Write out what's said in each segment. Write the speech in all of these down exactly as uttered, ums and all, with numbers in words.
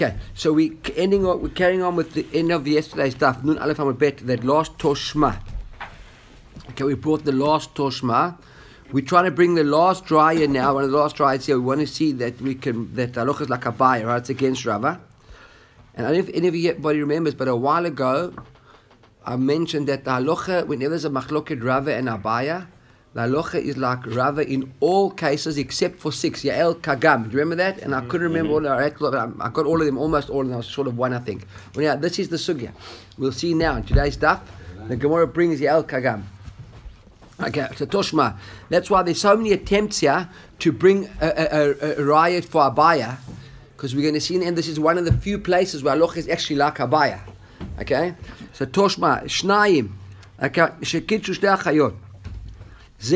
Okay, so we ending on, we're carrying on with the end of yesterday's stuff. Nun Aleph Amud Bet, that last Toshma. Okay, we brought the last Toshma. We're trying to bring the last dryer now. One of the last dryers here. We want to see that we can that halacha is like a buyer, right? It's against Rava. And I don't know if anybody remembers, but a while ago I mentioned that the halacha, whenever there's a machloket Rava and Abaya, the halacha is like Rava in all cases except for six. Yael Kagam. Do you remember that? And I couldn't remember all. I got all of them, almost all of them. I was short of one, I think. Well, yeah, this is the sugya. We'll see now in today's daf. The Gemara brings Yael Kagam. Okay, so Toshma. That's why there's so many attempts here to bring a, a, a, a riot for Abaya, because we're going to see in the end this is one of the few places where halacha is actually like Abaya. Okay, so Toshma Shnayim. Okay, Shekitzu Shtei Achayot. So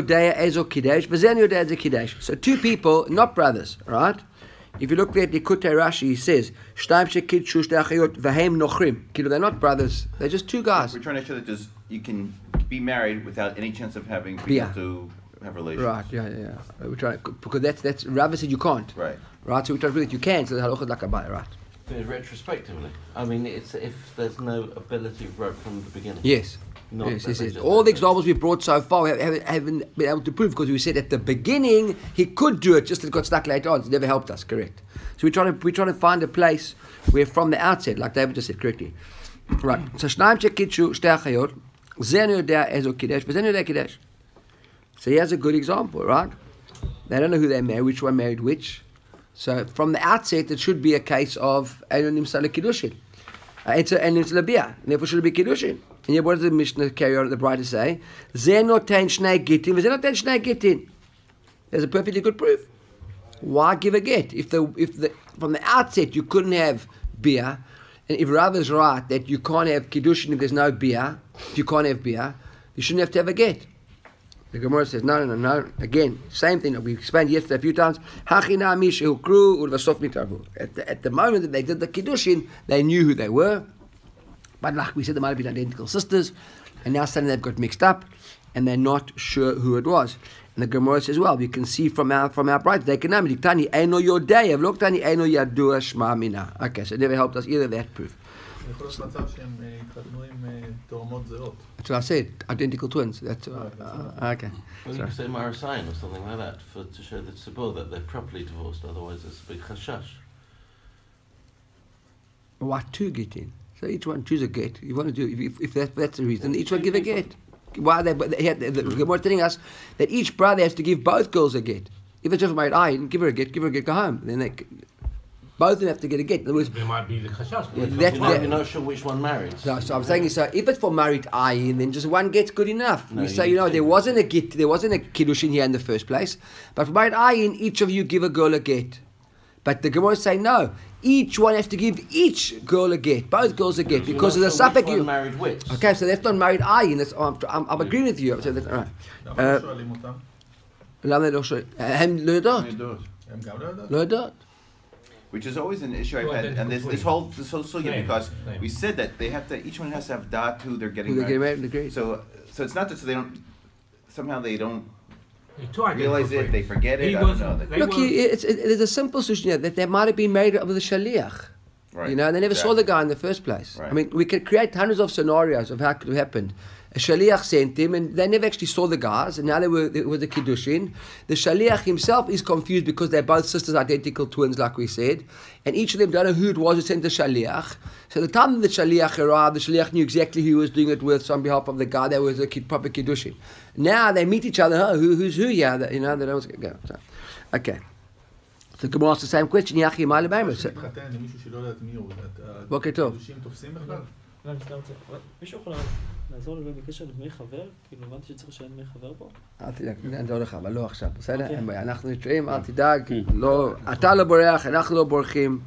two people, not brothers, right? If you look at the Likutei Rashi, he says, they're not brothers, they're just two guys. We're trying to show that just, you can be married without any chance of having people yeah. to have relations. Right, yeah, yeah. We're trying, because that's, that's, Rava said you can't. Right. Right, so we try to prove that you can, so the halacha is like a buyer, right? But retrospectively, I mean, it's if there's no ability right from the beginning. Yes. Not yes, yes, yes. All the examples we've brought so far, we haven't, haven't been able to prove, because we said at the beginning he could do it, just that it got stuck later on. It's never helped us, correct? So we're trying to we're trying to find a place where from the outset, like David just said correctly, right? So Shnaim Shekitzu Shtei Achayot, Zenu Yodea Ezo Kidesh, V'Zenu Yodea Kidesh. So here's a good example, right? They don't know who they married, which one married which. So from the outset, it should be a case of Einon Nimsa LeKiddushin. It's a Einon Nimsa LeBia, and therefore should be Kiddushin. And yet, what does the Mishnah carry on at the bride to say? Zenoten shnei gitin, v'zenoten shnei gitin. There's a perfectly good proof. Why give a get if the if the from the outset you couldn't have beer, and if Rava's right that you can't have kiddushin if there's no beer, if you can't have beer, you shouldn't have to have a get. The Gemara says no, no, no, no. Again, same thing that we explained yesterday a few times. Hachina mishu kru ulvasof mitarvu. At the at the moment that they did the kiddushin, they knew who they were. But like we said, they might have been identical sisters, and now suddenly they've got mixed up, and they're not sure who it was. And the Gemara says, well, we can see from our from our brides, they can know. Okay, so it never helped us either, that proof. That's what I said, identical twins. That's uh, uh, okay. Well, you could say Marasayan or something like that, for to show that Sabur that they're properly divorced, otherwise it's a big chashash. What two get in? So each one choose a get. You want to do if, if that, that's the reason. Each one give a get. Why they? But they had, the Gemara telling us that each brother has to give both girls a get. If it's just married, I give her a get, give her a get, go home. Then they, both of them have to get a get. In other words, there might be the chashash. Yeah, that, that, you're not sure which one married. So, so I'm saying, so if it's for married ayin, then just one get's good enough. No, we you say, you know, there wasn't a get, there wasn't a kiddushin here in the first place. But for married ayin, each of you give a girl a get. But the Gemara say no. Each one has to give each girl a get, both girls a get, because of the sure sapek. You married which? Okay, so that's not married ayin. That's I'm, I'm, I'm agreeing with you. So that's all right. למה לא שואלים? הם לא יודעות. לא יודעות. Which is always an issue I've had, and this this whole this whole sugya, because we said that they have to, each one has to have da'at who they're getting Who they're married. getting married, So so it's not that so they don't somehow they don't Two realize it, they forget it. He I don't was- know. they Look, were- you, it's, it, there's a simple solution here, that they might have been married with a shaliach. Right. You know, and they never Exactly. saw the guy in the first place. Right. I mean, we could create hundreds of scenarios of how it could have happened. A shaliach sent him, and they never actually saw the guys, and now they were it was a kiddushin. The shaliach himself is confused because they're both sisters, identical twins, like we said, and each of them don't know who it was who sent the shaliach. So the time the shaliach arrived, the shaliach knew exactly who he was doing it with on behalf of the guy. That was a kid, proper kiddushin. Now they meet each other. Oh, who, who's who? Yeah, that, you know, they don't go. So, okay. So Gemara asks the same question. Yachi Ma'ale Baimer. בוקר טוב. מישהו יכול לעזור לי בקשר לדמי חבר? כאילו הבנתי שצריך לשלם דמי חבר פה? אל תדאג, נעזור לך, אבל לא עכשיו, בסדר? אין בעיה, אנחנו נתראים, אל תדאג, אתה לא בורח, אנחנו לא בורחים.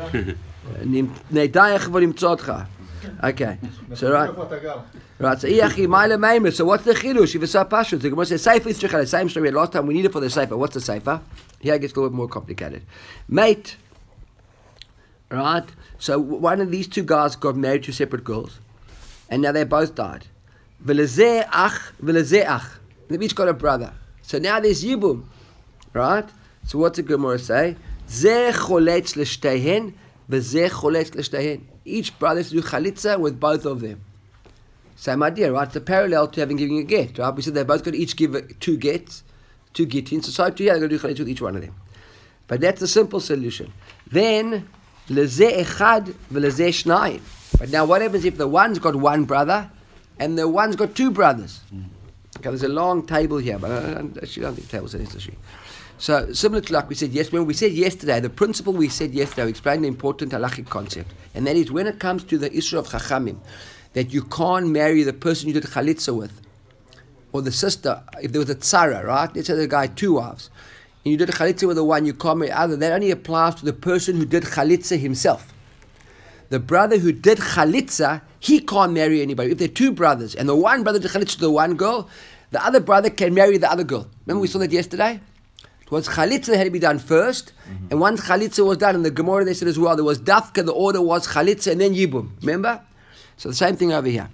נדע איך למצוא אותך. Okay. So right. Right. So Yachi Ma'ale Baimer. So what's the chidush? If it's so pashut, the Gemara says Seifa is the same story last time. We need it for the Seifa. What's the Seifa? Here it gets a little bit more complicated. Mate. Right? So one of these two guys got married to separate girls, and now they both died. V'lezeh ach, v'lezeh ach. They've each got a brother. So now there's Yibum. Right? So what's the Gemara say? Zeh choletz l'shtehen, V'zeh choletz l'shtehen. Each brother has to do chalitza with both of them. Same idea, right? It's a parallel to having giving a get, right? We said they're both got to each give two gets, two gittins. So, so too, yeah, they're going to do chalitza with each one of them. But that's the simple solution. Then, lezeh echad v'lezeh shnayim. But now what happens if the one's got one brother and the one's got two brothers? Mm. Okay, there's a long table here, but I don't, actually don't think tables are necessary. So, similar to like we said yesterday, when we said yesterday, the principle we said yesterday, we explained the important halachic concept, and that is when it comes to the issue of chachamim, that you can't marry the person you did chalitza with, or the sister, if there was a tzara, right? Let's say the guy had two wives, and you did chalitza with the one, you can't marry the other. That only applies to the person who did chalitza himself. The brother who did chalitza, he can't marry anybody. If there are two brothers, and the one brother did chalitza to the one girl, the other brother can marry the other girl. Remember we saw that yesterday? It was chalitza that had to be done first, mm-hmm. and once chalitza was done, in the Gemara they said as well, there was dafka, the order was chalitza and then yibum. Remember? So the same thing over here.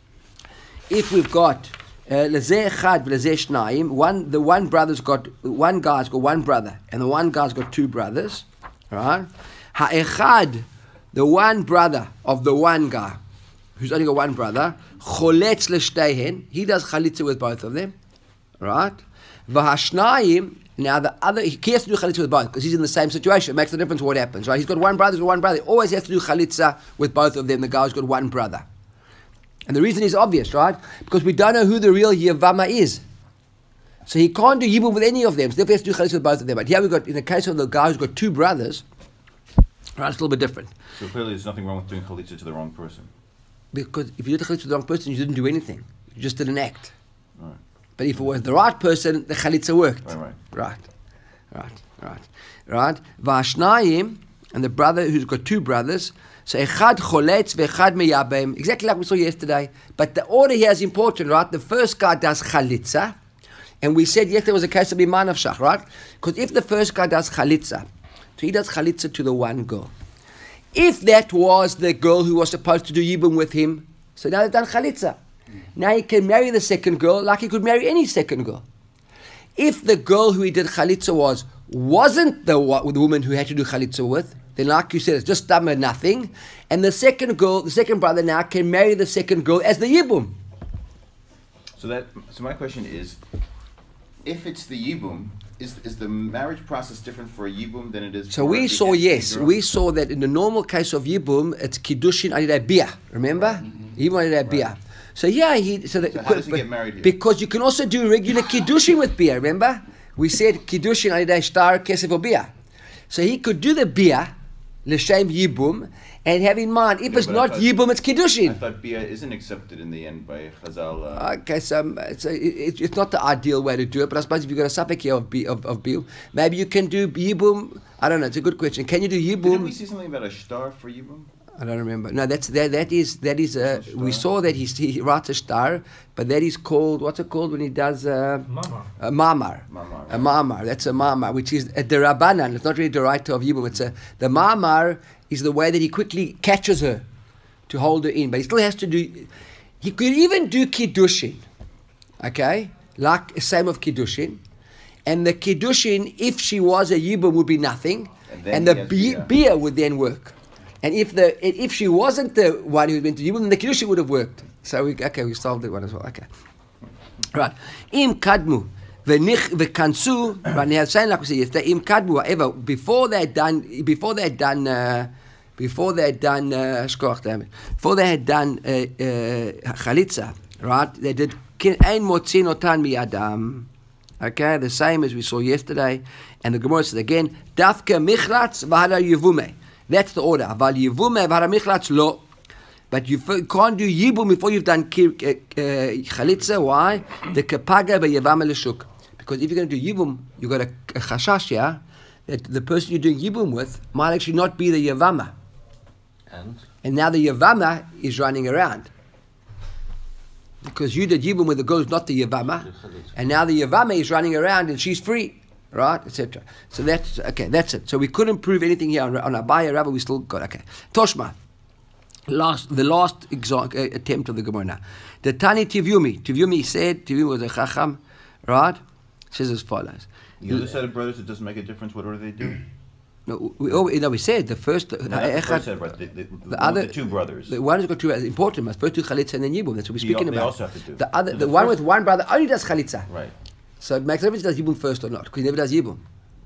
If we've got lezeh echad v'lezeh shnayim, one the one brother's got one guy's got one brother, and the one guy's got two brothers, right? Ha'echad, the one brother of the one guy, who's only got one brother, choletz l'shtehen, he does chalitza with both of them, right? V'hashnayim, now the other, he has to do chalitza with both, because he's in the same situation. It makes no difference what happens, right? He's got one brother, he's got one brother. He always has to do chalitza with both of them, the guy's got one brother. And the reason is obvious, right? Because we don't know who the real Yevama is. So he can't do Yibum with any of them, so therefore he has to do chalitza with both of them. But here we've got, in the case of the guy who's got two brothers, right, it's a little bit different. So clearly there's nothing wrong with doing chalitza to the wrong person. Because if you did chalitza to the wrong person, you didn't do anything. You just did an act. Right. But if it was the right person, the chalitza worked. Right, right. Right, right, right, right. V'ashnayim, and the brother who's got two brothers, so echad choletz ve'echad meyabem, exactly like we saw yesterday. But the order here is important, right? The first guy does chalitza, and we said yesterday was a case of iman of shach, right? Because if the first guy does chalitza, so he does chalitza to the one girl. If that was the girl who was supposed to do yibum with him, so now they've done chalitza. Now he can marry the second girl like he could marry any second girl. If the girl who he did chalitza was wasn't the, the woman who had to do chalitza with, then like you said, it's just dumb and nothing. And the second girl, the second brother now can marry the second girl as the yibum. So that, so my question is, if it's the yibum, is is the marriage process different for a yibum than it is? So for we a saw, yes, girl? we saw that in the normal case of yibum, it's kiddushin alidei bia. Remember, mm-hmm. yibum alidei bia. Right. So yeah, he. So, that, so how does he get married here? Because you can also do regular kiddushin with bia. Remember, we said kiddushin alidei shtar kesef or bia. So he could do the bia, l'shem yibum, and have in mind if yeah, it's not thought, yibum, it's kiddushin. I thought bia isn't accepted in the end by Chazal. Uh, okay, so um, it's, a, it, it's not the ideal way to do it, but I suppose if you've got a suffix here of bi, of, of bil, maybe you can do yibum. I don't know. It's a good question. Can you do yibum? Didn't we see something about a shtar for yibum? I don't remember. No, that's that. That is that is. Uh, we saw that he he writes a shtar, but that is called, what's it called when he does uh, mamar. A mamar. Mamar. A mamar. That's a mamar, which is a derabanan. It's not really the right of yibum. It's a the mamar is the way that he quickly catches her to hold her in, but he still has to do. He could even do kiddushin, okay, like same of kiddushin, and the kiddushin, if she was a yibum, would be nothing, and, and the bia, bia would then work. And if the if she wasn't the one who went to yibum, then the kiddushin would have worked. So we okay, we solved that one as well. Okay, right. Im kadmu v'nich v'kansu. Right now, saying like we said yesterday, im kadmu. However, before they had done, before they had done, uh, before they had done, uh, before they had done uh, uh, chalitza, right? They did ein motzin otan miyadam. Okay, the same as we saw yesterday. And the Gemara says again, dafka michlatz v'hada yevume. That's the order. But you can't do yibum before you've done chalitza. Why? The kepaga b'yevama l'shuk. Because if you're going to do yibum, you've got a, a chashash, yeah, that the person you're doing yibum with might actually not be the yevama. And? And now the yevama is running around. Because you did yibum with the girl who's not the yevama. And now the yevama is running around and she's free. Right, et cetera. So that's okay. That's it. So we couldn't prove anything here on, on Abaya Rabba. We still got okay. Toshma, last the last exa- uh, attempt of the Gemara. Now, the Tani Tivyumi. Tivyumi said Tivyumi was a chacham, right? Says as follows. The other side of brothers, it doesn't make a difference what order they do. No, we, oh, you know, we said the first. No, that's the first set, right? The, the, the, the one other with the two brothers. The one who's got two brothers. Important. Must first do chalitza and then yibum. That's what we're You speaking al- they about. also have to do. The other, So the, the one first- with one brother only does chalitza. Right. So it makes no difference if he does yibum first or not, because he never does yibum.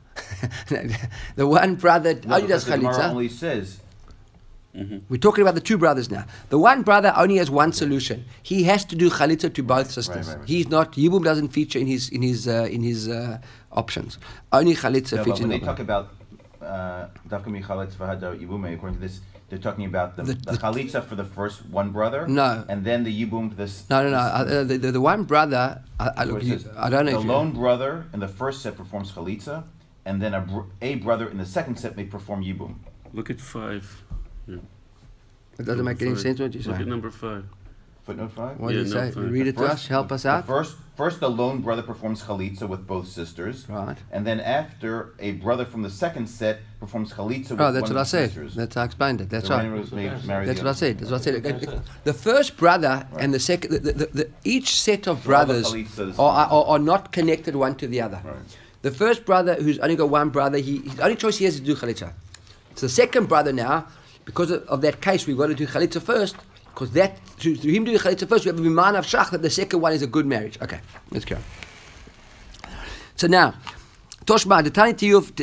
The one brother No, only does because the Gemara chalitza. only says We're talking about the two brothers now. The one brother only has one solution. He has to do chalitza to both sisters. right, right. He's not yibum doesn't feature in his in his uh, in his uh, options. Only chalitza no, but features in when the they options. talk about uh, Dafka Michaletz Vahadar Yibume, according to this, they're talking about the, The- the, the- chalitza for the first one brother. No. And then the Yibum for this. No, no, no. Uh, the, the, the one brother, I, I, Where look, it you, says, I don't know the if you, lone brother in the first set performs chalitza, and then a, br- a brother in the second set may perform Yibum. Look at five. Yeah. it doesn't make any Five. sense what you're Look at saying. number five. Footnote five? What Yeah, do you no, say? fine. Read it to First- us. Help us the out. First, first, the lone brother performs chalitza with both sisters. Right. And then after, a brother from the second set performs chalitza with Oh, one that's of what I the said. sisters. That's how I explained it. That's The right. remainder was made- married That's the what I other. said. That's what I said. That's The, it. the first brother Right. and the second, the, the, the, each set of So all the brothers chalitzas- are, are, are not connected one to the other. Right. The first brother, who's only got one brother, he his only choice he has is to do chalitza. So the second brother now, because of, of that case, we've got to do chalitza first, because that through, through him doing chalitza first, we have a biman of shach that the second one is a good marriage. Okay, let's go. So now, Toshma, the tiny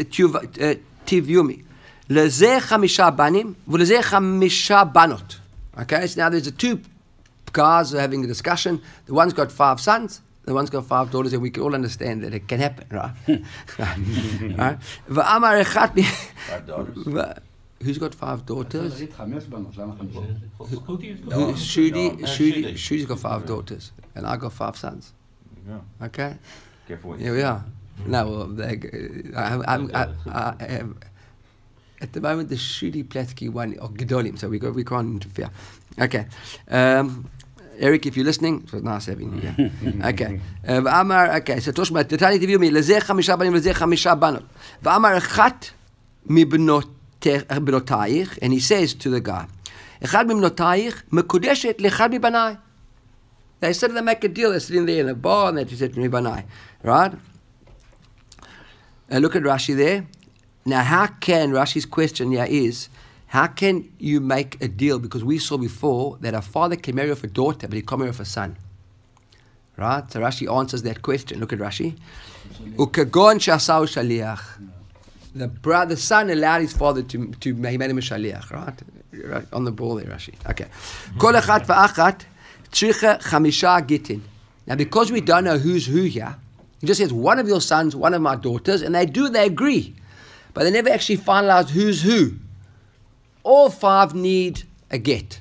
tivyumi, leze chamisha banim, v'leze chamisha banot. Okay, so now there's a two guys who are having a discussion. The one's got five sons, the one's got five daughters, and we can all understand that it can happen, right? Right? V'amar echat mi- Five daughters. ו- Who's got five daughters? להגיד חמש בנות, למה חמישה? זכותי יש לו. Who- Shudi, No, Shudi, Shudi. Shudi's got five daughters, and I got five sons. There you go. Okay, Careful what you here say. we are. No, well, they, I'm, I'm, I, I, I, am- at the moment the Shudi Platsky one are Gedolim, so we got, we can't interfere. Okay, um, Eric, if you're listening, it was nice having you here. Okay, uh, ואמר, okay, so תושמע, תתני תביאו מי, לזה חמישה בנים ולזה חמישה בנות. ואמר אחת מבנותייך, and he says to the guy, אחד מבנותייך מקודשת לאחד מבניי. They said they make a deal, they're sitting there in a bar, and they said, מבניי, right? Uh, look at Rashi there. Now, how can, Rashi's question here is, how can you make a deal? Because we saw before that a father can marry off a daughter, but he can't marry off a son. Right? So Rashi answers that question. Look at Rashi. Ukagon shasau shaliach. The brother, the son allowed his father to, to he made him a shaliach, right? Right on the ball there, Rashi. Okay. Kol echat va'achat tzricha chamisha gitin. Now, because we don't know who's who here, he just says, one of your sons, one of my daughters, and they do, they agree. But they never actually finalize who's who. All five need a get.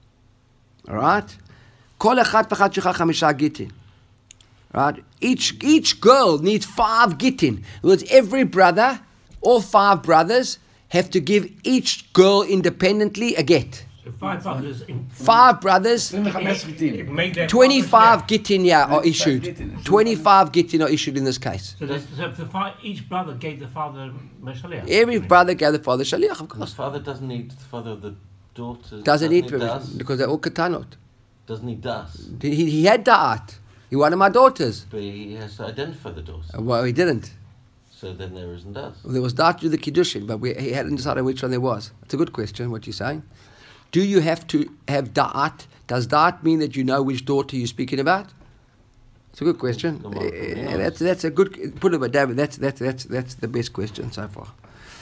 All right? Kol echat v'achat tzricha chamisha gitin. Right? Each, each girl needs five gittin. In other words, every brother, all five brothers, have to give each girl independently a get. So five brothers in Five brothers, עשרים וחמש חיטים. make their twenty-five fathers gittin yeah, are issued. gittin. twenty-five gittin are issued in this case. share. So, there's- so the fi- each brother gave the father Meshaliach. Every brother gave the father shaliach, of And the course. father doesn't need the father of the daughters. Doesn't need he permission das? because they're all katanot. Doesn't he das? He, he had da'at. He wanted my daughters. But he has to identify the daughters. Well, he didn't. So then there isn't das. There was da'at to the kiddushin, but we, he hadn't decided which one there was. It's a good question, what you're saying. Do you have to have da'at? Does da'at mean that you know which daughter you're speaking about? It's a good question. Come on, Eh, that's that's a good put it, but David. That's that's that's that's the best question so far.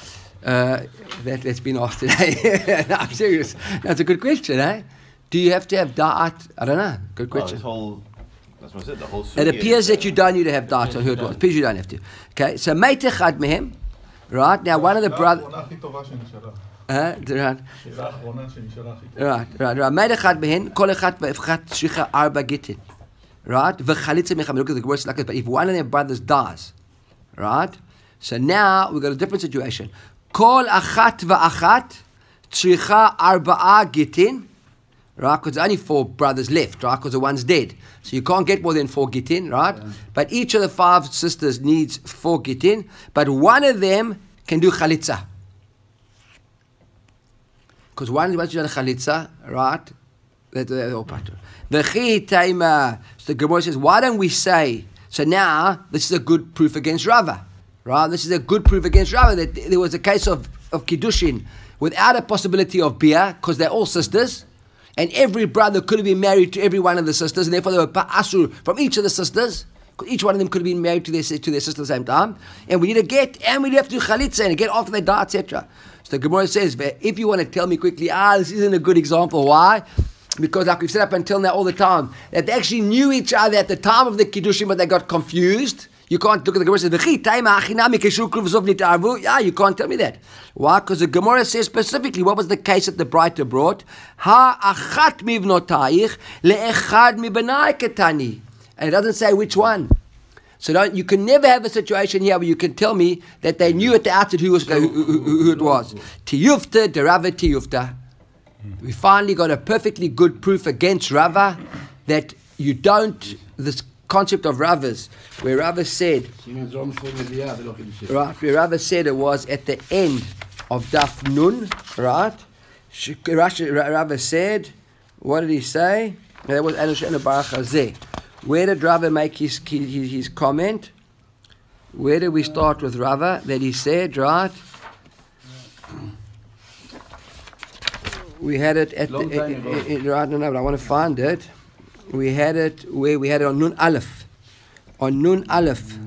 Uh, that that's been asked today. No, I'm serious. That's a good question, eh? Do you have to have da'at? I don't know. Good Well, question. this whole, that's what I said, the whole It sugya appears is, that uh, you don't need to have da'at on who it was. It appears you don't have to. Okay, so mate echad mehem, right? Now one of the brothers. השאלה האחרונה הכי טובה שנשאלה. Uh, right. השאלה האחרונה שנשאלה הכי טובה. Right, right, right. מייד אחד מהן, כל אחד ואחת צריכה ארבע גיטין. Right? וחליצה מחמש. Look at the words like this. But if one of their brothers dies, right? So now we've got a different situation. כל אחת ואחת צריכה ארבעה גיטין. Right? Because there's only four brothers left, right? Because the one's dead. So you can't get more than four gitin, right? Yeah. But each of the five sisters needs four gitin. But one of them can do chalitza. Because one once you do chalitza, right? That's the all part. V'chi taima. So the Gemara says, why don't we say? So now this is a good proof against Rava, Right? This is a good proof against Rava that there was a case of, of Kiddushin without a possibility of Bia, because they're all sisters, and every brother could have been married to every one of the sisters, and therefore they were Asur from each of the sisters, because each one of them could have been married to their, to their sister at the same time. And we need a get, and we have to do Chalitza, and a get after they die, et cetera. So the Gemara says, if you want to tell me quickly, ah, this isn't a good example. Why? Because like we've said up until now all the time, that they actually knew each other at the time of the Kiddushin, but they got confused. You can't look at the Gemara and say, yeah, you can't tell me that. Why? Because the Gemara says specifically what was the case that the Breita brought. Ha-achat mivnotayich le'echad mibenai ketani. And it doesn't say which one. So don't, you can never have a situation here where you can tell me that they knew at the outset who, was, who, who, who it was. Tiyufta, de Rava tiyufta. We finally got a perfectly good proof against Rava that you don't, this concept of Rava's, where Rava said, right, where Rava said it was at the end of Daf Nun, right? Rava said, what did he say? That was Anushana Baruch Hazeh. Where did Rava make his, his his comment? Where did we start with Rava? That he said, right? We had it at Long the, time it, ago. it, it, right, no, no, but I want to find it. We had it where we had it on Nun Aleph. On Nun Aleph.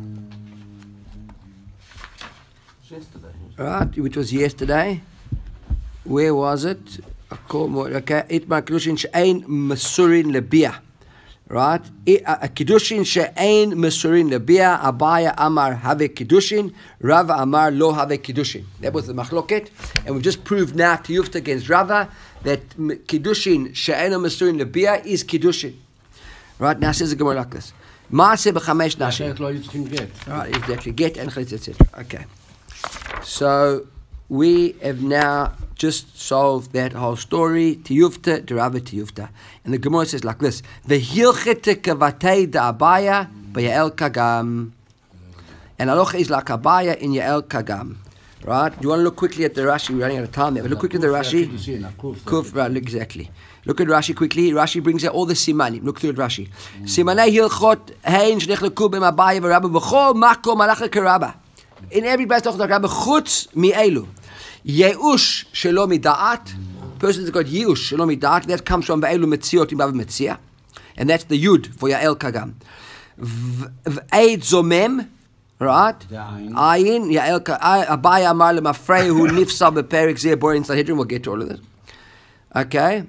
Yesterday. Right, which was yesterday. Where was it? Okay, Itmar Kiddushin she'ein mesurin lebia. Right? A Kiddushin she'ein mesurin lebia. Abaya Amar have Kiddushin. Rava Amar lo have Kiddushin. That was the machloket. And we've just proved now to Yufta against Rava that Kiddushin she'ein mesurin lebia is Kiddushin. Right? Now says the Gemara like this. Maaseh b'chamesh nashim. Right, exactly. Get and chalitza, et cetera. Okay. So we have now just solved that whole story. Tiyufta, derava tiyufta. And the Gemara says like this: V'hilchete kavatei da'abaya b'yael kagam. And alocha is like abaya in yael kagam. Right? You want to look quickly at the Rashi? We're running out of time there. But look quickly at the Rashi. Kuf, right, exactly. Look at Rashi quickly. Rashi brings out all the simanim. Look through at Rashi. Simanei hilchot hein shnechleku b'mabaya v'rabba v'chol makom malacha karabba. In every place talks about Rabba chutz mi'elu. Yeush shelo mida'at. Person that's got yeush shelo mida'at. That comes from v'elu metziot in Bava Metzia. And that's the yud for Yael Kagam. V'eid zomem. Right? Ayin. Yael Kagam. Abaya amar lemafrei hu nifsa beperik zeh bor in Sanhedrin. We'll get to all of this. Okay.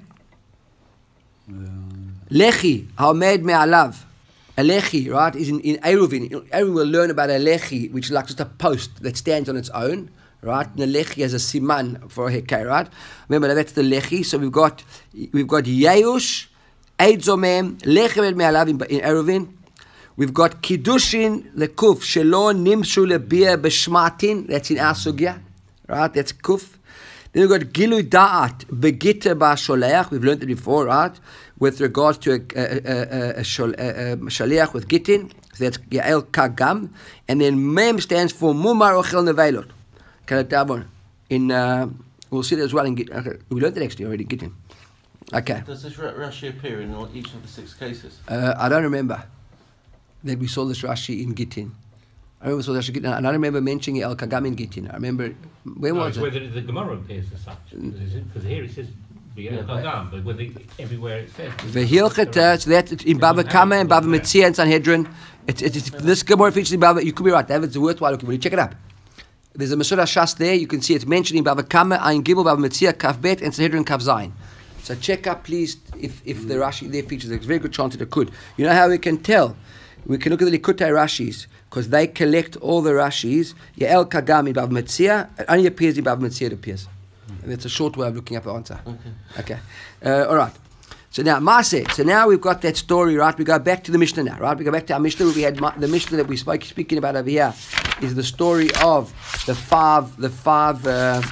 Lechi haomed me'alav. A lechi, right, is in, in Eruvin. Eruvin will learn about a lechi, which is like just a post that stands on its own, right? And a lechi has a siman for a hekei, right? Remember, that's the lechi. So we've got we've got Yeush, Eid Zomem, Lechi Med Me'alav in, in Eruvin. We've got Kiddushin, the Kuf, Shelo Nimshu Lebia B'Shmatin. That's in our sugya, right? That's Kuf. Then we've got Gilui Da'at, Begita Ba'Sholeach. We've learned it before, right? With regards to a, a, a, a, a, shol, a, a shaliach with Gittin. So that's Yael Kagam. And then Mem stands for Mumar Ochel Nevelot. Kalatabon. In, uh, we'll see that as well in Gittin. Okay. We learned it actually already in Gittin. Okay. Does this Rashi appear in all, each of the six cases? Uh, I don't remember that we saw this Rashi in Gittin. I remember we saw this Rashi in Gittin. And I don't remember mentioning Yael Kagam in Gittin. I remember, where No, was it's it? whether the Gemara appears as such. Because here it says B'yael Kagam, but whether everywhere it says. V'hilcheta, so that's in Bava Kama and Bava Metzia and Sanhedrin. It's, it's, it's, this Gemara features in Bava. You could be right. It's worthwhile looking. When you check it up, there's a Mesurah Shas there. You can see it's mentioned in Bava Kama, Ayin Gimel, Bava Metzia, Kaf Bet, and Sanhedrin Kaf Zayin. So check up, please, if if the Rashi there features. There's a very good chance that it could. You know how we can tell? We can look at the Likutei Rashis because they collect all the Rashis. Yael Kagam in Bava Metzia. It only appears in Bava Metzia. It appears. And that's a short way of looking up the answer. Okay. Okay. Uh, all right. So now, Maaseh. So now we've got that story, right? We go back to the Mishnah now, right? We go back to our Mishnah. We had the Mishnah that we spoke speaking about over here is the story of the five, the five, uh,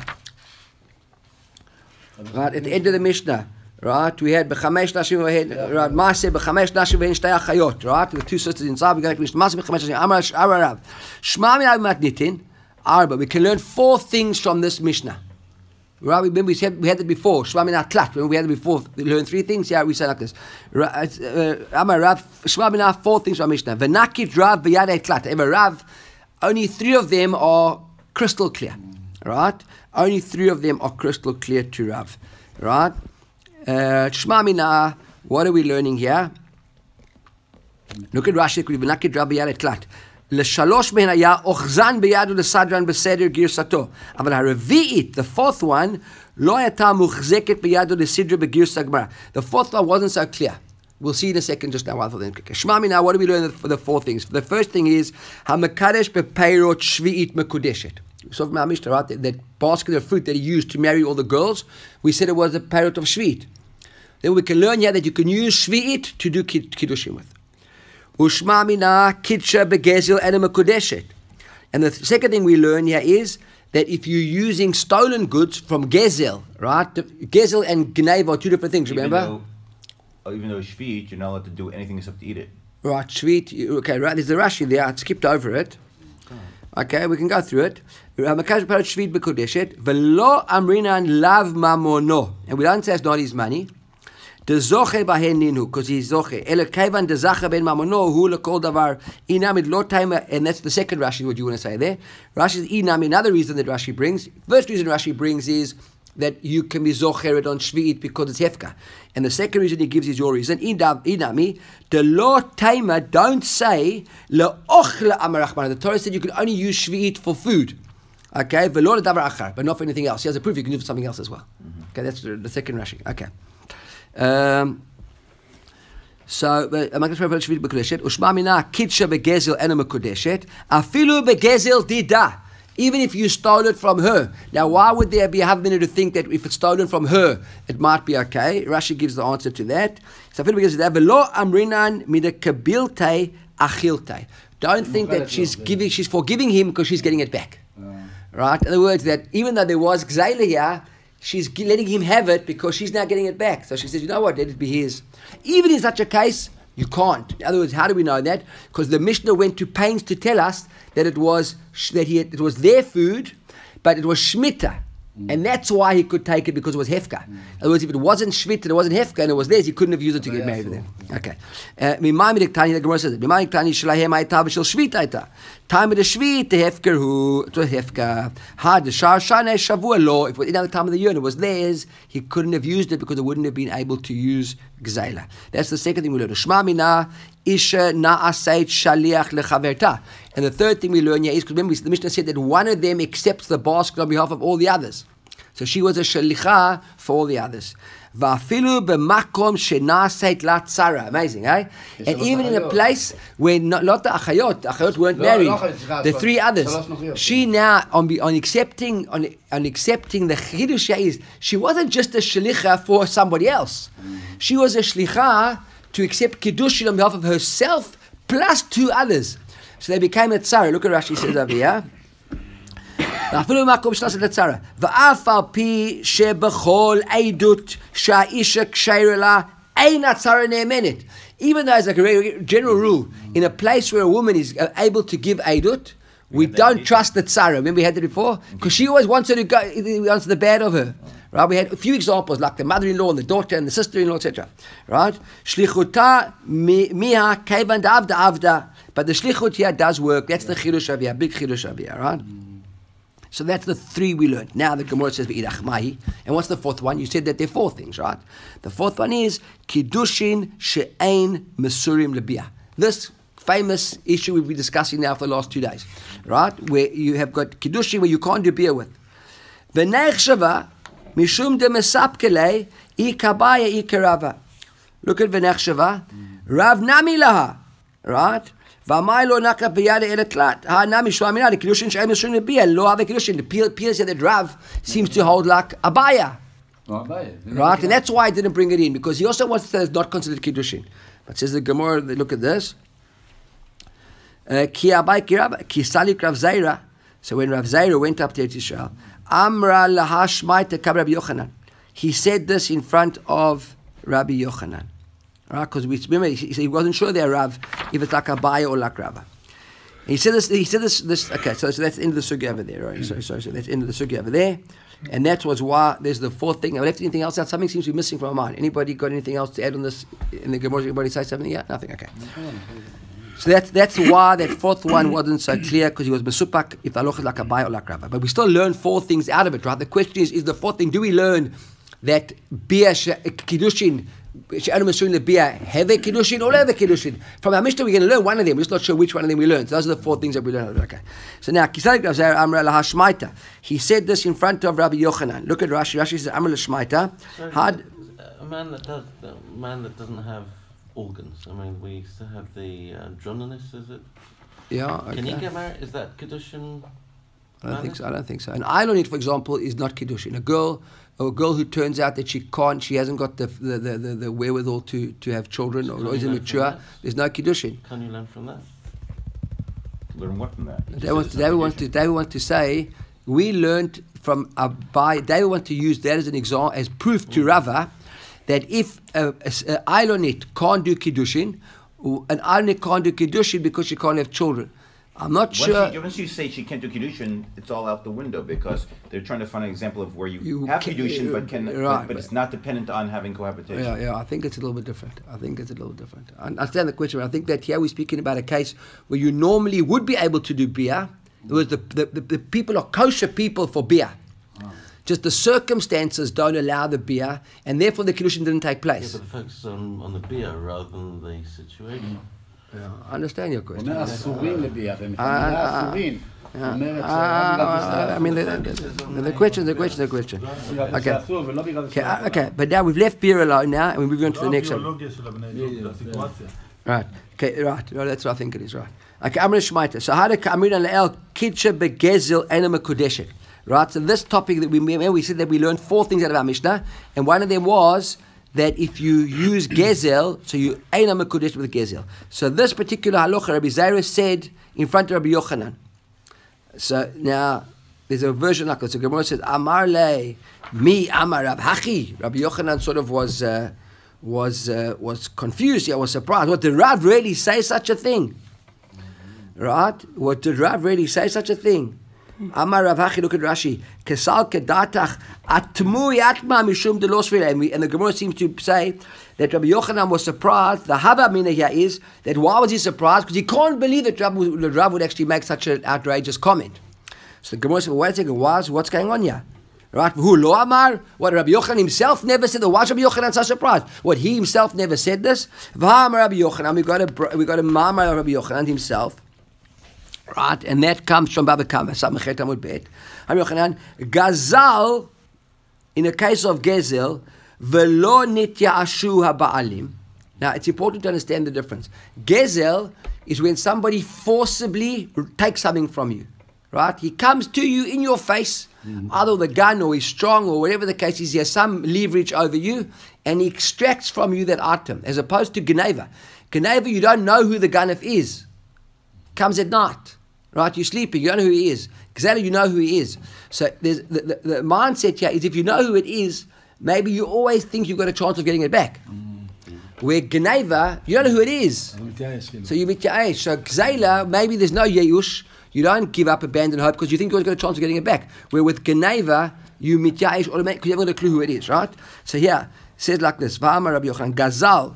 right? At the end of the Mishnah, right? We had B'chamesh Nashim, we had, right? Maaseh B'chamesh Nashim v'hen shtei achayot, right? With two sisters inside. We go back to Mishnah. Maaseh B'chamesh Nashim, Amar Arav. Shema Minav Matnitin, Arba. We can learn four things from this Mishnah. Right, remember we said we had it before. Shema min atlat. Remember we had it before. We learned three things. Yeah, we said like this. Amar Rav. Shema min four things from Mishnah. V'nakid Rav b'yad atlat. Ever Rav only three of them are crystal clear, right? Only three of them are crystal clear to Rav, right? Shma mina, what are we learning here? Look at Rashi, v'nakid Rabbi Yad etlat. לשלוש מהן היה אוחזן ביד ולסדרן בסדר גרסתו. אבל הרביעית, the fourth one, לא הייתה מוחזקת ביד ולסדרה בגרסה גמרא. The fourth one wasn't so clear. We'll see in a second just now. Shema mina, what do we learn for the four things? The first thing is, HaMekadesh bepeirot shvi'it mekudeshet. So from our Mishnah, right, that, that basket of fruit that he used to marry all the girls, we said it was the peirot of shvi'it. Then we can learn here that you can use shvi'it to do kiddushim with. Ushma mina kidsha begezel and mekudeshet. And the second thing we learn here is that if you're using stolen goods from gezel, right? Gezel and gneiv are two different things, remember? Even though, even though shvi'it, you're not allowed to do anything except eat it. Right, shvi'it, okay, right, there's the Rashi there, I skipped over it. Okay, we can go through it. Mekadesh bepeirot shvi'it mekudeshet, v'lo amrinan lav mamono. And we don't say it's not his money. The zoche bahen ninu, because he's zoche. Ele kaivan de zacha ben mamono hu lekol davar inamid lo taima, and that's the second Rashi. What you want to say there? Rashi's inami. Another reason that Rashi brings. First reason Rashi brings is that you can be zocheret on shvi'it because it's hefka, and the second reason he gives is your reason. Inami the lo taima. Don't say le ochle amarachman. The Torah said you can only use shvi'it for food. Okay, velo le davar achar, but not for anything else. He has a proof you can do it for something else as well. Mm-hmm. Okay, that's the, the second Rashi. Okay. Um, so, Ushma mina kidsha begezel ena mekudeshet, afilu begezel dida. Even if you stole it from her. Now, why would there be have been to think that if it's stolen from her, it might be okay? Rashi gives the answer to that. So, afilu begezel dida velo amrinan mida kabilte achilte. Don't think that she's giving, she's forgiving him because she's getting it back. Right? In other words, that even though there was gzeila here, she's letting him have it because she's now getting it back. So she says, you know what, let it be his. Even in such a case, you can't. In other words, how do we know that? Because the Mishnah went to pains to tell us that it was that he had, it was their food, but it was shmita. Mm. And that's why he could take it, because it was hefka. Mm. In other words, if it wasn't shmita, it wasn't hefka, and it was theirs, he couldn't have used it to get married to them. Okay. The Gemara says, time of the shvit, the hefker who, it was hefka. Had the shar shana shavua law. If it was any other time of the year and it was theirs, he couldn't have used it because it wouldn't have been able to use gzeila. That's the second thing we learn. Shma mina isha na'aseit shaliach lechaverta. And the third thing we learn here is, because remember the Mishnah said that one of them accepts the basket on behalf of all the others. So she was a shalicha for all the others. Va'afilu b'makom shenaseit la tzara. Amazing, eh? And even in a place where not, not the achayot, the achayot weren't married, the three others, she now on on accepting on on accepting the chidush is she wasn't just a shalicha for somebody else. She was a shlicha to accept kiddushin on behalf of herself plus two others. So they became a tzara. Look at Rashi says over here. ואפילו במקום שנעשית לצרה, ואף על פי שבכל עדות שהאישה קשרה לה, אין הצרה נאמנת. Even though it's like a general rule, in a place where a woman is able to give edut, we don't trust the tzara. Remember we had that before? Because she always wants her to go, wants the bad of her. Right? We had a few examples, like the mother-in-law and the daughter and the sister-in-law, et cetera. Right? Shlichuta miha kevan davda avda. But the shlichut here does work. That's the chidush aviyah, big chidush aviyah, right? So that's the three we learned. Now the Gemara says v'idach mahi. And what's the fourth one? You said that there are four things, right? The fourth one is kiddushin she'ein mesurim lebiyah. This famous issue we've been discussing now for the last two days, right? Where you have got kiddushin where you can't do beer with. V'neich shava mishum de mesapkele I kabaya I karava. Look at v'neich shava. Rav nami laha, right? V'amai lo naka biyade eletlat. Ha nami shvamina the kiddushin she'ein mesurim lebiyah. Lo have a kiddushin. The appears here that Rav seems to hold like abaya. Right, and that's why I didn't bring it in, because he also wants to say it's not considered kiddushin. But says the Gemara, look at this. Ki abai ki Rav, ki salik Rav Zaira. So when Rav Zaira went up to Israel, Amra lahashmai tekab Rabbi Yochanan. He said this in front of Rabbi Yochanan. Right, because we remember he, he wasn't sure there, Rav, if it's like abaya or like Rava. He said this. He said this. This. Okay, so, so that's the end of the sugya over there, right? So, so, so that's the end of the sugya over there. And that was why there's the fourth thing. I left anything else out? Something seems to be missing from our mind. Anybody got anything else to add on this? In the Gemara, anybody say something? Yeah, nothing. Okay. So that's that's why that fourth one wasn't so clear, because he was mesupak if the halacha is like a bai or like Rava. But we still learn four things out of it, right? The question is, is the fourth thing, do we learn that beer kiddushin, the beer have a kiddushin or have a kiddushin? From our Mishnah, we're going to learn one of them. We're just not sure which one of them we learn. So those are the four things that we learn. Okay. So now, he said this in front of Rabbi Yochanan. Look at Rashi. Rashi says, Amr l'shmaita. Had A man that does, a man that doesn't have organs. I mean, we used to have the uh, droninus, is it? Yeah. Okay. Can he get married? Is that kiddushin? I don't think so. I don't think so. An Ilonit, for example, is not kiddushin. A girl, a girl who turns out that she can't, she hasn't got the the, the, the, the wherewithal to, to have children, So or, can or you isn't learn from mature. that? There's no kiddushin. Can you learn from that? Learn what from that? They want, they want to, they want to say, we learned from Abai. They want to use that as an example, as proof to Rava, that if an Ilonit can't do kiddushin, an Ilonit can't do kiddushin because she can't have children. I'm not Once sure. you, once you say she can't do kiddushin, it's all out the window, because they're trying to find an example of where you, You have ca- kiddushin but can, right, but, but it's not dependent on having cohabitation. Yeah, yeah, I think it's a little bit different. I think it's a little different. I understand the question, but I think that here we're speaking about a case where you normally would be able to do beer. It was the, the, the, the people are kosher people for beer. Just the circumstances don't allow the beer, and therefore the kiddushin didn't take Yeah, place. but the focus is on, on the beer rather than the situation. Yeah, I understand your הוא question. אומר אסורים לביאה, והם אה, אה, המילה אסורים. Yeah. זאת אומרת Ah, שרק I mean, the, the, the, the question, the question, the question. בגלל Okay. שזה אסור ולא בגלל Okay, שזה uh, okay, but now we've left beer alone now, and we're moving on to the next one. הביולוגיה של הבני זוג, זה הסיטואציה. Right. Okay, right. No, that's what I think it is, right. Okay, Amr Shmaita. So, how to Amrin al Kidsha Begezel Enema Kodeshet. Right, so this topic that we remember, we said that we learned four things out of our Mishnah, and one of them was that if you use Gezel, so you Enema Kodeshet with Gezel. So, this particular halacha, Rabbi Zaira said in front of Rabbi Yochanan. So, now, there's a version like this. So, Gemara says, Amar le, mi Amar Rab Hachi. Rabbi Yochanan sort of was. Uh, was uh, was confused. I was surprised. What, did Rav really say such a thing? Right? What, did Rav really say such a thing? Amar Rav Hachi, look at Rashi. Kesal kedatach atmu yatma mishum delos v'ilei. And the Gemara seems to say that Rabbi Yochanan was surprised. The Hava Mina here is that why was he surprised? Because he can't believe that Rav, would- that Rav would actually make such an outrageous comment. So the Gemara said, well, wait a second, why is- what's going on here? Right? Who lo amar? What, Rabbi Yochanan himself never said that? Why is Rabbi Yochanan so surprised? What, he himself never said this? V'hamar Rabbi Yochanan. We got a br- we got a mamar of Rabbi Yochanan himself. Right? And that comes from Baba Kama, Samachet Amud Bet. Rabbi Yochanan, Gazal, in the case of Gezel, velo nityashu haba'alim. Now, it's important to understand the difference. Gezel is when somebody forcibly takes something from you. Right? He comes to you in your face, either with a gun or he's strong or whatever the case is, he has some leverage over you, and he extracts from you that item, as opposed to Geneva. Geneva, you don't know who the ganef is. Comes at night. Right? You're sleeping, you don't know who he is. Gazelle, you know who he is. So there's the, the, the mindset here is if you know who it is, maybe you always think you've got a chance of getting it back. Where Geneva, you don't know who it is. So you meet Yaesh. So Gzela, maybe there's no Yeush. You don't give up, abandon hope, because you think you've got a chance of getting it back. Where with Geneva, you meet Yaesh automatically because you haven't got a clue who it is, right? So here, it says like this, V'amar Rabbi Yochanan, Gazal,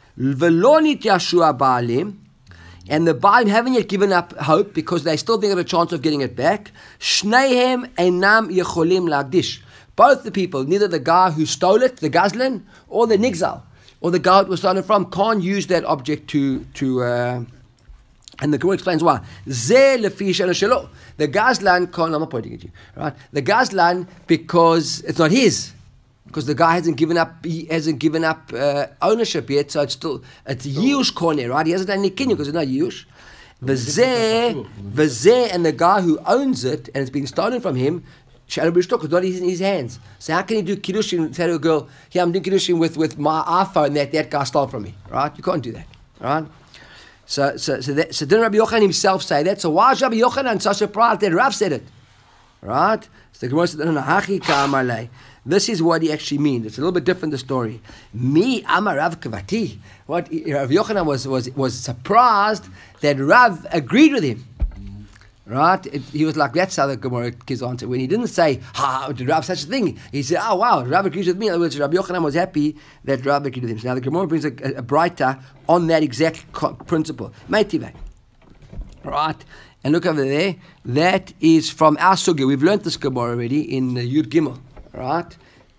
v'lo nityashu ba'alim, and the Baalim haven't yet given up hope because they still think of a chance of getting it back. Shneihem einam yecholim lagdish. Both the people, neither the guy who stole it, the Gazlan, or the Nigzal, or the guy it was stolen from, can't use that object to to. Uh, and the Gemara explains why. Zeh lefi shelo shelo. The Gazlan can't. I'm not pointing at you, right? The Gazlan because it's not his. Because the guy hasn't given up, he hasn't given up uh, ownership yet, so it's still it's Yush corner, right? He hasn't done any kinyan because it's not Yush. V'zeh, v'zeh, and the guy who owns it and it's been stolen from him, Shalom B'shtok, it's not in his hands. So how can he do kiddushin? Say to a girl, "Yeah, I'm doing kiddushin with, with my iPhone that that guy stole from me." Right? You can't do that, right? So so so that, so didn't Rabbi Yochanan himself say that? So why is Rabbi Yochanan so surprised that Rav said it? Right? So the Gemara said, "No, no, hachi ka'amar lei." This is what he actually means. It's a little bit different, the story. Me, Amar Rav Kavati. What Rav Yochanan was, was, was surprised that Rav agreed with him. Right? It, he was like, that's how the Gemara gives answer. When he didn't say, how did Rav such a thing? He said, oh wow, Rav agrees with me. In other words, Rabbi Yochanan was happy that Rav agreed with him. So now the Gemara brings a, a, a brighter on that exact co- principle. Meitive. Right? And look over there. That is from our Sugya. We've learned this Gemara already in uh, Yud Gimel. Right?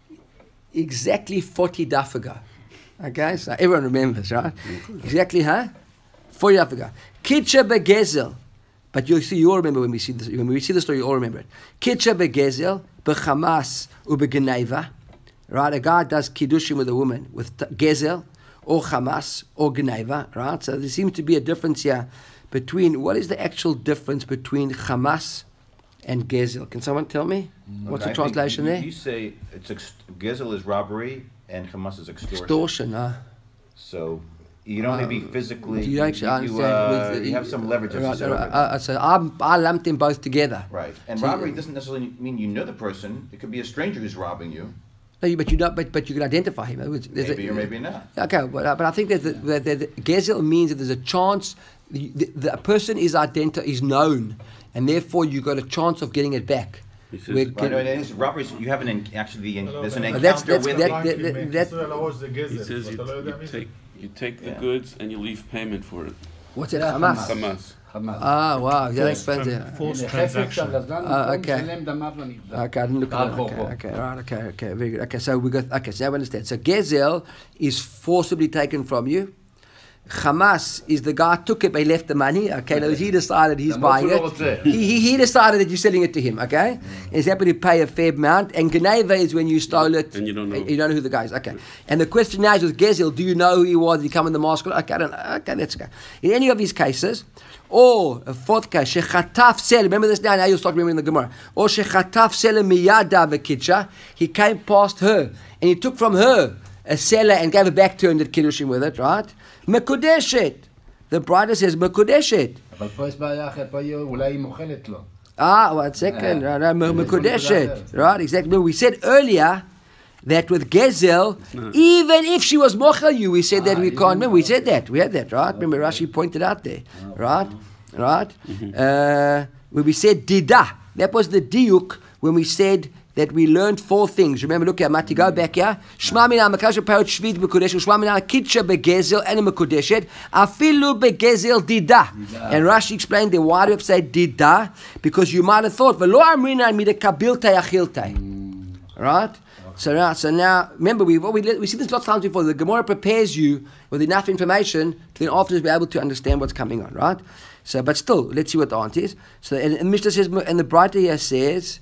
Exactly forty daf ago. Okay? So everyone remembers, right? Exactly, huh? forty daf ago. Kitcha begezel. But you see, you all remember when we see this. When we see the story, you all remember it. Kitcha begezel, bechamas ubegeneva. Right, a guy does kiddushim with a woman with t- gezel or chamas or geneva. Right, so there seems to be a difference here between what is the actual difference between chamas and gezel. Can someone tell me what's Okay, the translation you, there? You say it's ex- gezel is robbery and chamas is extortion. Extortion. Huh? So you'd only be physically. Do you actually you, understand? you, uh, with- you have some leverage. if Right, you say right, robbery. uh, so I'm, I lumped them both together. Right, and So- robbery doesn't necessarily mean you know the person. It could be a stranger who's robbing you, No, you- but you don't. But, but you can identify him. In other words, there's maybe a, or maybe not. Okay, but, uh, but I think that the, that the, the gezel means that there's a chance the, the, the person is identi- is known, and therefore you got a chance of getting it back. He says- Where- Right, no, and it's robbery. You have an en- actually the, there's an Uh, encounter that's- that's- with that- the, that- that- He says you, you take you take the Yeah. goods and you leave payment for it. What's it? Yeah, Hamas. Hamas. חמאס. Ah, wow. That Forced explains it. tran- forced הנה, חפץ transaction. הגזלן, Ah, הוא okay. משלם דמיו לנבזל. Okay, I didn't look at בעל that. Okay, כורחו. okay, right, okay, okay, very good. Okay, so we got. Okay, so now we understand. So gezel is forcibly taken from you. Hamas is the guy took it, but he left the money. Okay, now he decided he's למרות buying שהוא לא it. רוצה. He, he, he decided that you're selling it to him, okay? And he's happy to pay a fair amount. And Geneva is when you stole it. And you don't know. You don't know who the guy is, okay. And the question now is with Gezel, do you know who he was? Did he come in the mask? Okay, I don't know. Okay, let's go. In any of these cases, or a fourth case, Shechataf Sel, remember this now, now you'll start remembering the Gemara. Or Shechataf Sel miyada v'kitcha, he came past her, and he took from her a seller and gave it back to her and did kiddushim with it, right? Mekudeshet. The bride says, Mekudeshet. אבל פה יש בעיה אחרת, פה היא- אולי היא מוכלת לו. Ah, one second. Yeah. Right, right, Yeah. Mekudeshet. Right, exactly. We said earlier that with Gezel, even if she was mochel you, we said that Ah, we even can't. Remember, we said okay. that. We had that, right? Remember, Rashi pointed out there. Right? Right? Uh, when we said dida, that was the diuk when we said that we learned four things. Remember, look here, Mati, go back here. Shma mina makash parot shvit mekudesh, shma mina kitcha begezel and mekudeshet, afilu begezel dida. And Rashi explained there why do we have to say dida? Because you might have thought, v'lo amrina mida kabiltei achiltei. Right? So now, so now, remember, we we we see this lots of times before. The Gemara prepares you with enough information to then afterwards be able to understand what's coming on, right? So, but still, let's see what the answer is. So, and, and Mishnah says, and the brighter here says,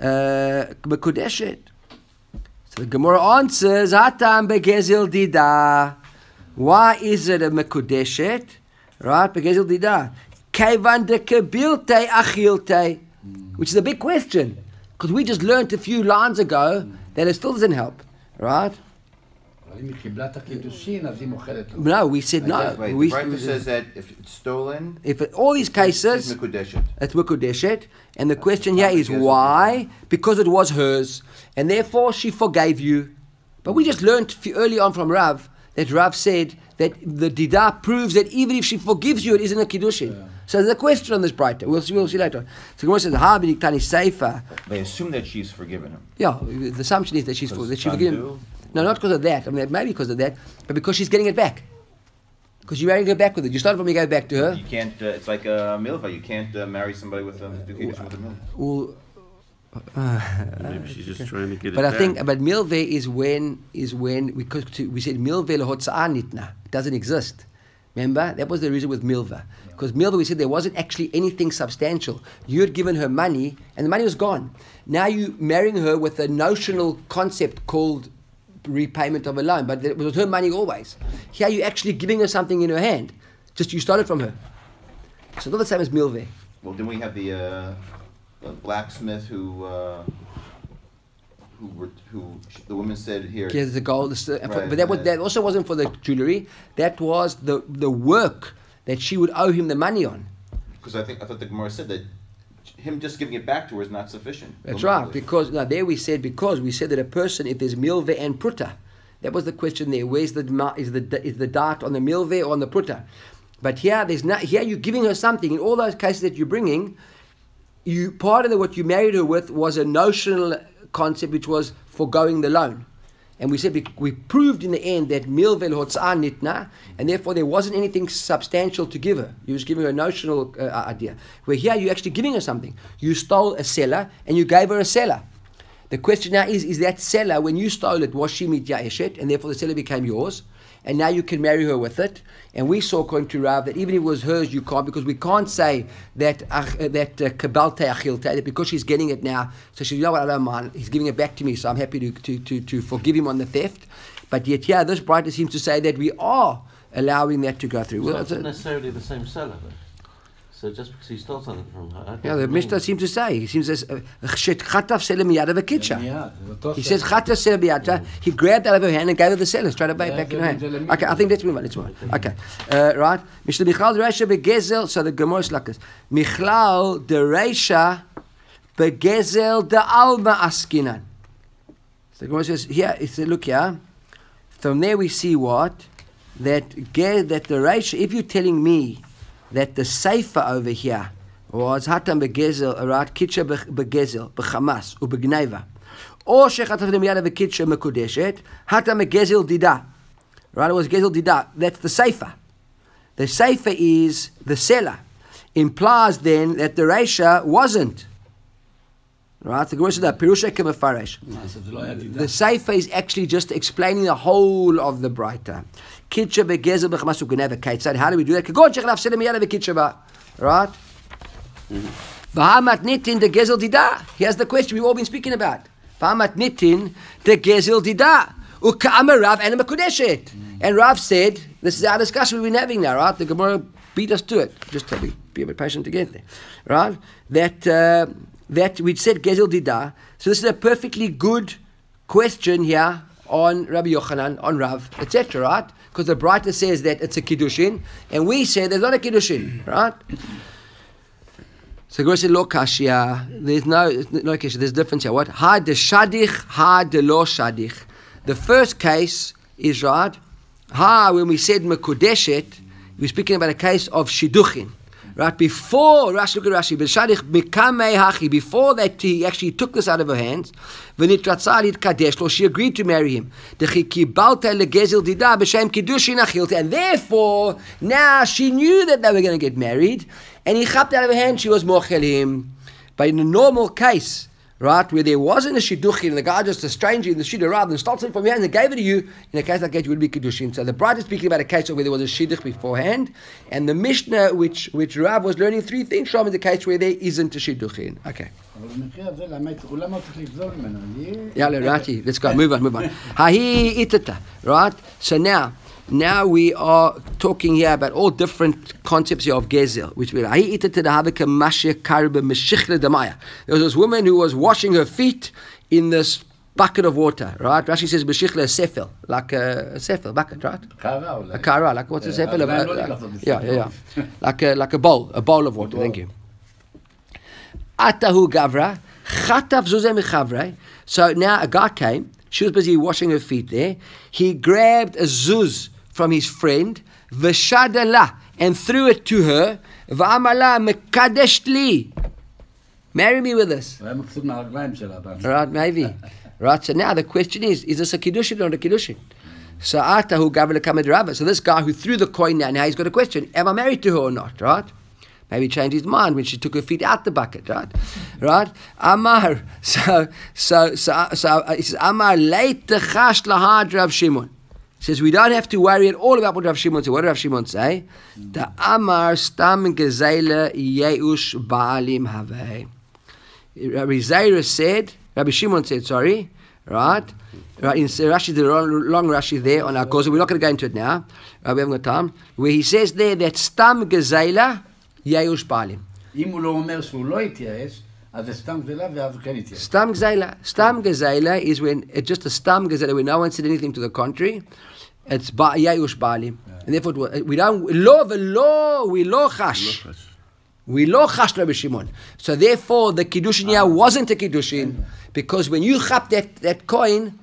Mekudeshet. So the Gemara answers, Hatam begezel dida. Why is it a Mekudeshet? Right, begezel dida. Kevan de kebilte achilte. Which is a big question. Because we just learned a few lines ago that it still doesn't help. Right? אבל אם היא קיבלה את הקידושין, אז היא מוכלת לו. No, we said no. Wait, we, the writer says that if it's stolen, if in all these it's cases, mekudeshet. it's Mekudeshet. And the question here is why? Because it was hers. And therefore she forgave you. But we just learned f- early on from Rav that Rav said that the Dida proves that even if she forgives you, it isn't a Kiddushin. Yeah. So there's a question on this brighter. We'll see, we'll see later. So Gemara says, Ha b'niktani seifa. They assume that she's forgiven him. Yeah, the assumption is that she's for, that she Because forgiven. undo? No, not because of that. I mean, maybe because of that, but because she's getting it back. Because you married her back with it. You started from you go back to her. You can't. Uh, it's like a milva. You can't uh, marry somebody with a do kiddush with a milva. Well, Maybe she's just trying to get but it I back. think, but milve is when is when because to, we said milve lehotzah nitna. It doesn't exist. Remember that was the reason with milva. Because milva we said there wasn't actually anything substantial. You had given her money and the money was gone. Now you marrying her with a notional concept called repayment of a loan, but it was her money always. Here you're actually giving her something in her hand. Just you started from her. So not the same as milve. Well, then we have the, uh, the blacksmith who uh, who were, who the woman said here. Here's the gold, the, Right, but that was right. that also wasn't for the jewelry. That was the the work that she would owe him the money on. Because I think I thought the Gemara said that him just giving it back to her is not sufficient. That's right. Because now there we said because we said that a person if there's milve and pruta, that was the question there. Where's the ma- is the is the dart on the milve or on the pruta? But here there's not. Here you're giving her something. In all those cases that you're bringing, you part of the, what you married her with was a notional concept, which was foregoing the loan. And we said we, we proved in the end that milvel hotzah nitna, and therefore there wasn't anything substantial to give her. You was giving her a notional uh, idea. Where here you're actually giving her something. You stole a seller and you gave her a seller. The question now is, is that seller, when you stole it, was she mitya eshet, and therefore the seller became yours, and now you can marry her with it? And we saw, according to Rav, that even if it was hers, you can't, because we can't say that uh, that kabalte achilte, that because she's getting it now, so she, you know what, I don't mind, he's giving it back to me, so I'm happy to, to, to, to forgive him on the theft. But yet, yeah, this writer seems to say that we are allowing that to go through. So Well, it's that's not a- necessarily the same seller, though. So just because he stole something from her, I don't yeah, the mean- Mishnah seems to say, he seems to say, "Chetchataf seller miyad v'kitcha." מיד, זה אותו He ספר. says, "Chata seller biyata." He grabbed out of her hand and gave her the seller straight away back in her hand. Okay, I think that's move on. Let's move on. Okay, uh, right. Mishnah Michlal dereisha begezel. So the Gemara is like this: Michlal dereisha begezel de alma askinan. So the Gemara says here. It says, look here. From there we see what that ge, that the reisha. If you're telling me that the sefer over here was hatam begezel, right? Kitcha begezel, bechamas, ubegneva. Or shechataf demiyada v'kitcha mekudeshet, hatam begezel dida. Right? It was gezel dida. That's the sefer. The sefer is the seller. Implies then that the reisha wasn't. Right? The Gemara says that pirusha kemefarish. אז זה לא היה דידה. The sefer is actually just explaining the whole of the Braita. Kitcha begezel b'chamas u'gneva keitzad. How do we do that? Kagon shechalaf selim yada v'kitcha ba. Right? V'hamat nitin de gezel dida. Here's the question we've all been speaking about. V'hamat nitin de gezel dida. U'ka'amar Rav and mekudeshet. And Rav said, this is our discussion we've been having now, right? The Gemara beat us to it. Just have to be a bit patient to get there. Right? That, uh, that we said gezel dida. So this is a perfectly good question here on Rabbi Yochanan, on Rav, et cetera, right? Because the Braita says that it's a kiddushin, and we say there's not a kiddushin, right? So Gemara said, lo kashia, there's no, no kashia, there's a difference here. What? Ha de shadich, ha de lo shadich. The first case is, right, ha, when we said mekudeshet, we're speaking about a case of shidduchin. Right, before Rashi, look at Rashi, B'shadich mikamei hachi, before that he actually took this out of her hands, v'nitratzah litkadesh lo, she agreed to marry him. Dechi kibalta legezel dida b'shem kiddushin achilta, and therefore now she knew that they were going to get married, and he chapped out of her hand. She was mochel him. But in a normal case, right, where there wasn't a shidduchin, and the guy just a stranger in the street arrived and stole something from your hand and gave it to you, in a case like that you would be kiddushin. So the bride is speaking about a case where there was a shidduch beforehand, and the Mishnah, which which Rav was learning three things from, is the case where there isn't a shidduchin. Okay. אבל במקרה הזה, למה הוא למה הוא צריך לגזול ממנו? Yeah, righty. Let's go. Move on. Move on. Hahi itata. Right. So now, now we are talking here about all different concepts here of gezel, which we hahi itata dahavika mashia karba meshichle damaya. There was this woman who was washing her feet in this bucket of water. Right. Rashi says meshichle sefel, like a, a sefel bucket, right? קרה אולי. A kara, like what's a Yeah, sefel? אבל Uh, לא like- לעשות את yeah, זה. yeah, yeah. Like a like a bowl, a bowl of water. Thank you. Atahu gavra, chatav zuzeh mechavre. So now a guy came, she was busy washing her feet there. He grabbed a zuz from his friend, v'shadala, and threw it to her, v'amala mekadesh li. Marry me with this. הוא היה מקצות מהרגליים שלה. אבל- Right, maybe. Right, so now the question is, is this a kiddushin or not a kiddushin? So atahu gavra lekamad rava. So this guy who threw the coin now, now he's got a question, am I married to her or not, right? Maybe he changed his mind when she took her feet out the bucket, right? Right? Amar. So, so, so, so uh, he says, Amar leit techash lahad Rav Shimon. He says, we don't have to worry at all about what Rav Shimon said. What did Rav Shimon say? The Amar stam gezele yeush baalim havei. Rabbi Zaira said, Rabbi Shimon said, sorry, right? Right, in Rashi, the long, long Rashi there on our course, we're not going to go into it now, uh, we haven't got time, where he says there that stam gezela yeush baalim. אם הוא לא אומר שהוא לא התייאש, אז זה סתם גזלה ואז הוא כן התייאש. Stam gezela. Stam gezela is when it's just a stam gezela, when no one said anything to the contrary. It's ba yeush baalim. And therefore, it wa- we don't, lo v'lo, we lo chash. We lo chash Rabbi Shimon. So therefore, the kiddushin here wasn't a kiddushin, because when you chap that, that coin,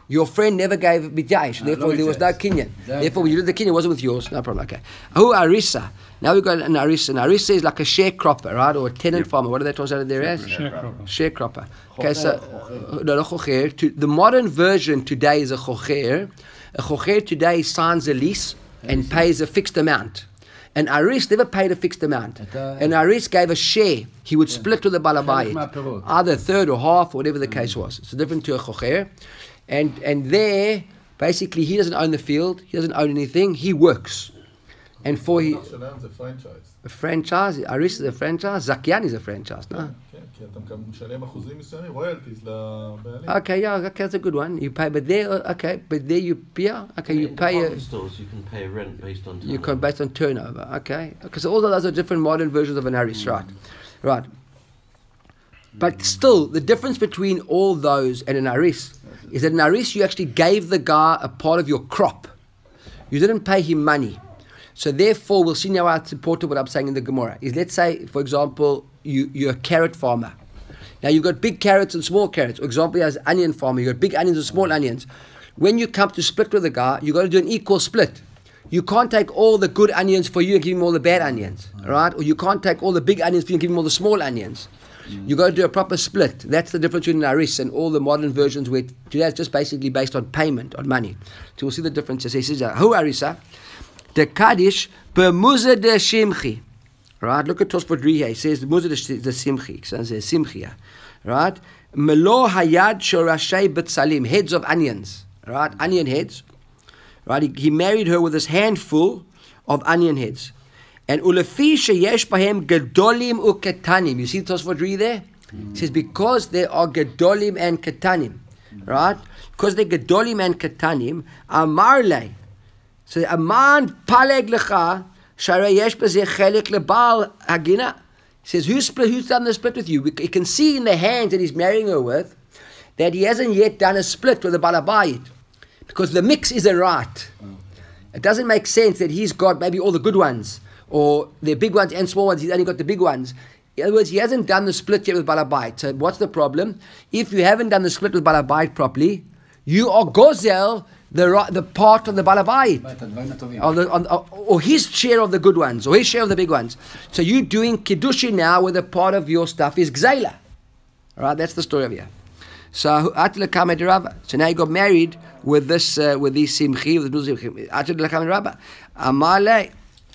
Your friend never gave mityayish, therefore there was no kinyan. Therefore, when you did the kinyan, it wasn't with yours. No problem. Okay. Who arisa? Now we've got an arisa. An arisa is like a sharecropper, right, or a tenant yep. farmer. What are they translated there as? Sharecropper. Sharecropper. Okay, so no, no chocher. The modern version today is a chocher. A chocher today signs a lease and pays a fixed amount. An aris never paid a fixed amount. An aris gave a share. He would split with the balabayit, either a third or half, or whatever the case was. It's different to a chocher. And and there, basically, he doesn't own the field. He doesn't own anything. He works. And for he... a franchise. A franchise? Aris is a franchise? Zakyan is a franchise, no? Okay, yeah, okay, that's a good one. You pay, but there, okay, but there you, yeah, okay, you in pay... In a, stores, you can pay rent based on turnover. You can, based on turnover, okay. Because all of those are different modern versions of an Aris, mm. right? Right. But still, the difference between all those and an Aris is that an Aris, you actually gave the guy a part of your crop. You didn't pay him money. So therefore, we'll see now how it's important what I'm saying in the Gemara. Is let's say, for example, you, you're a carrot farmer. Now you've got big carrots and small carrots. For example, as an onion farmer, you've got big onions and small onions. When you come to split with the guy, you've got to do an equal split. You can't take all the good onions for you and give him all the bad onions, right? Or you can't take all the big onions for you and give him all the small onions. You've got to do a proper split. That's the difference between an aris and all the modern versions where today it's just basically based on payment, on money. So we'll see the differences. He says, who arisa? The Kaddish, Bermuza de Shimchi. Right? Look at Tosfot Riha. He says, Bermuza de Simchi. He says, Simchia. Right? Melo Hayad Shorashei Betsalim. Heads of onions. Right? Onion heads. Right? He, he married her with this handful of onion heads. And Ulefi Sheyesh Bahem Gedolim Uketanim. You see Tosfot Riha there? He says, because there are Gedolim and Ketanim. Right? Because they're Gedolim and Ketanim, Amarle. So a man paleg lecha sharei yesh b'zeh chelik lebal hagina. He says, who's split? Who's done the split with you? You can see in the hands that he's marrying her with that he hasn't yet done a split with the balabayit, because the mix isn't right. It doesn't make sense that he's got maybe all the good ones, or the big ones and small ones. He's only got the big ones. In other words, he hasn't done the split yet with balabayit. So what's the problem? If you haven't done the split with balabayit properly, you are gozel the the part of the balabayit, or, the, on, or, or his share of the good ones, or his share of the big ones. So you doing kiddushin now, where the part of your stuff is gzeila. All right, that's the story of here. So so now he got married with this uh, with this simchi, with this simchi. Amale.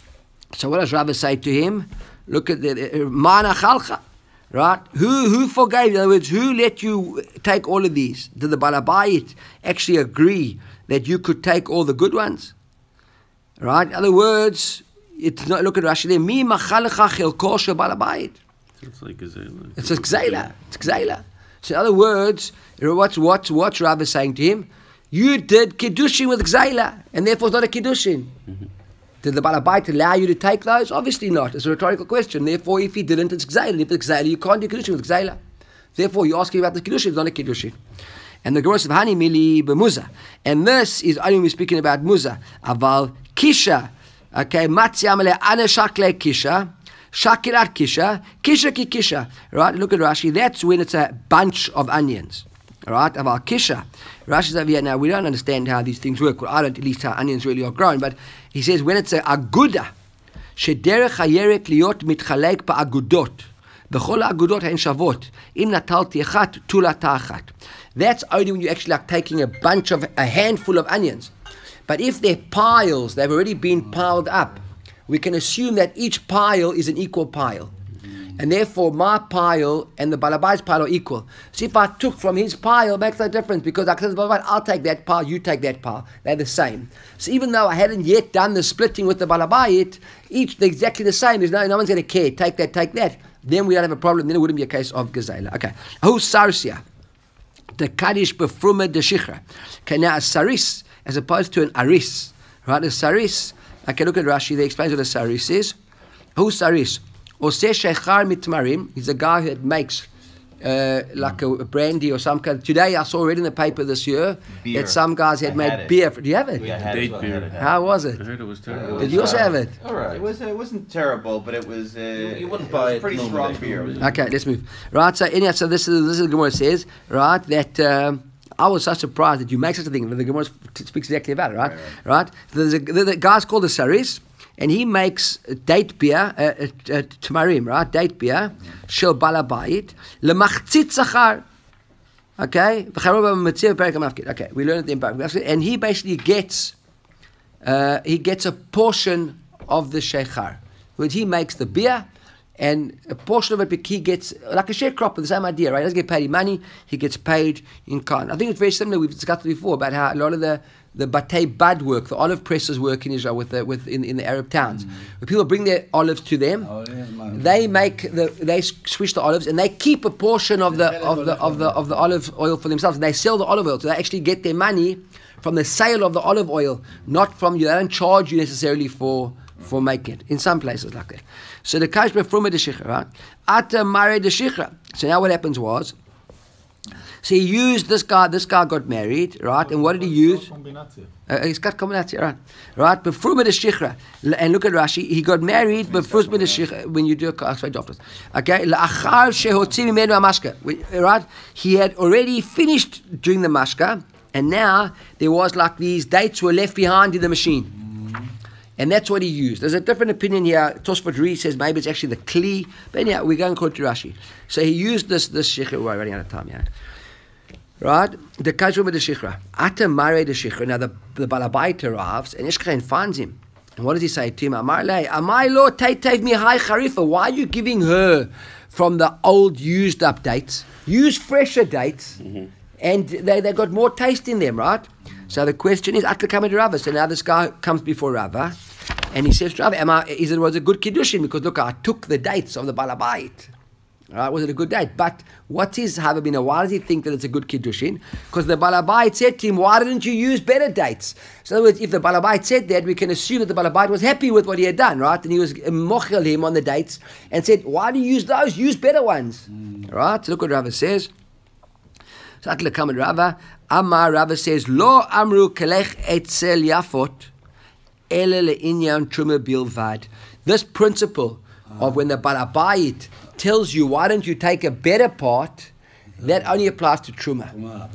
So what does Rabbi say to him? Look at the mana chalcha. Right? Who who forgave? In other words, who let you take all of these? Did the balabayit actually agree that you could take all the good ones? Right? In other words, it's not. Look at Rashi there. Mi machalecha chelko shel balabayit. It's like gzeila. It's a gzeila. It's gzeila. So in other words, what's what's what's Rabbi saying to him? You did kiddushin with gzeila, and therefore it's not a kiddushin. Mm-hmm. Did the balabayit allow you to take those? Obviously not. It's a rhetorical question. Therefore, if he didn't, it's gzeila. If it's gzeila, you can't do kiddushin with gzeila. Therefore, you're asking about the kiddushin. It's not a kiddushin. And the Gemara says, "Hani mili b'muza," and this is only when we're speaking about muza. Aval kisha, okay, matzia mele ane shakle kisha, shakirat kisha, kisha ki kisha. Right? Look at Rashi. That's when it's a bunch of onions. Right? Aval kisha. Rashi says over here. Now we don't understand how these things work. Well, I don't, at least how onions really are grown. But he says when it's a aguda, shederech hayerek liot mitchalek ba'agudot. B'chol agudot hain shavot. Im natalti echat tulata achat. That's only when you're actually like taking a bunch of, a handful of onions. But if they're piles, they've already been piled up, we can assume that each pile is an equal pile. And therefore, my pile and the balabay's pile are equal. So if I took from his pile, it makes no difference, because I said, I'll take that pile, you take that pile. They're the same. So even though I hadn't yet done the splitting with the balabayit, each, they're exactly the same. There's no, no one's going to care. Take that, take that. Then we don't have a problem. Then it wouldn't be a case of gazela. Okay. Who's sarsia? The Kaddish befrume de shichra. Okay, now a saris, as opposed to an aris. Right? A saris, okay, look at Rashi, they explain what a saris is. Who's saris? Oseh shechar mitmarim, he's a guy who makes uh, like a, a brandy or some kind. Today I saw already in the paper this year beer. That some guys had I made had beer. Do you have it? We had Date it, beer. How was it? I heard it was terrible. Did you also have it? All right. It was. It wasn't terrible, but it was. Uh, you, you wouldn't it buy was it pretty strong beer. Okay, let's move. Right. So anyhow, so this is this is the Gemara says, right, that um, I was so surprised that you make such a thing. The Gemara speaks exactly about it, right? Right, Right? So there's a, the, the guy's called the Saris, and he makes date beer, uh, uh, uh, tamarim, right? Date beer, shel balabayit, lemachtzit zachar. Okay? Okay, we learned it in Parak. And he basically gets, uh, he gets a portion of the shechar. When he makes the beer, and a portion of it he gets, like a sharecropper, the same idea, right? He doesn't get paid in money, he gets paid in kind. I think it's very similar, we've discussed it before, about how a lot of the, the batei bad work, the olive presses work in Israel with the, with in, in the Arab towns. Mm-hmm. When people bring their olives to them, oh, yeah, they make the they swish the olives and they keep a portion of the of the of the of the olive oil for themselves, and they sell the olive oil, so they actually get their money from the sale of the olive oil, not from you. They don't charge you necessarily for for making it. In some places like that. So the Kashba from the Shichra, right? Ata Mare the Shichra. So now what happens was, so he used this guy, this guy got married, right? And what did he use? Uh, he's got combination, right? Right? Before the Shichra. And look at Rashi, he got married before the Shichra, when you do a right after. Okay? La'achar shehotzi mimenu hamashka. Right? He had already finished doing the mashka, and now there was like these dates were left behind in the machine. And that's what he used. There's a different opinion here. Tosfot Ri says maybe it's actually the kli. But anyhow, we're going to quote Rashi. So he used this this shikha. We're running out of time, yeah. Right? The kajum with the shikha. Ata mare the shikha. Now the, the balabayit arrives and Ishkain finds him. And what does he say to him? Amar lei, amai lo teitev mi hai charifa. Why are you giving her from the old used up dates? Use fresher dates. Mm-hmm. And they, they got more taste in them, right? So the question is, Atla coming to Rava. So now this guy comes before Rava, and he says to Rava, Am I, is it was a good kiddushin? Because look, I took the dates of the balabait. Right? Was it a good date? But what is Havabina? Why does he think that it's a good kiddushin? Because the balabait said to him, why didn't you use better dates? So in other words, if the balabait said that, we can assume that the balabait was happy with what he had done, right? And he was mochel him on the dates and said, why do you use those? Use better ones. Mm. Right? So look what Rava says. So Atla coming to Rava. Amar Rava says, Lo amru kelech etzel yafot ele le'inyan truma bilvad. This principle of when the balabayit tells you, why don't you take a better part, that only applies to truma.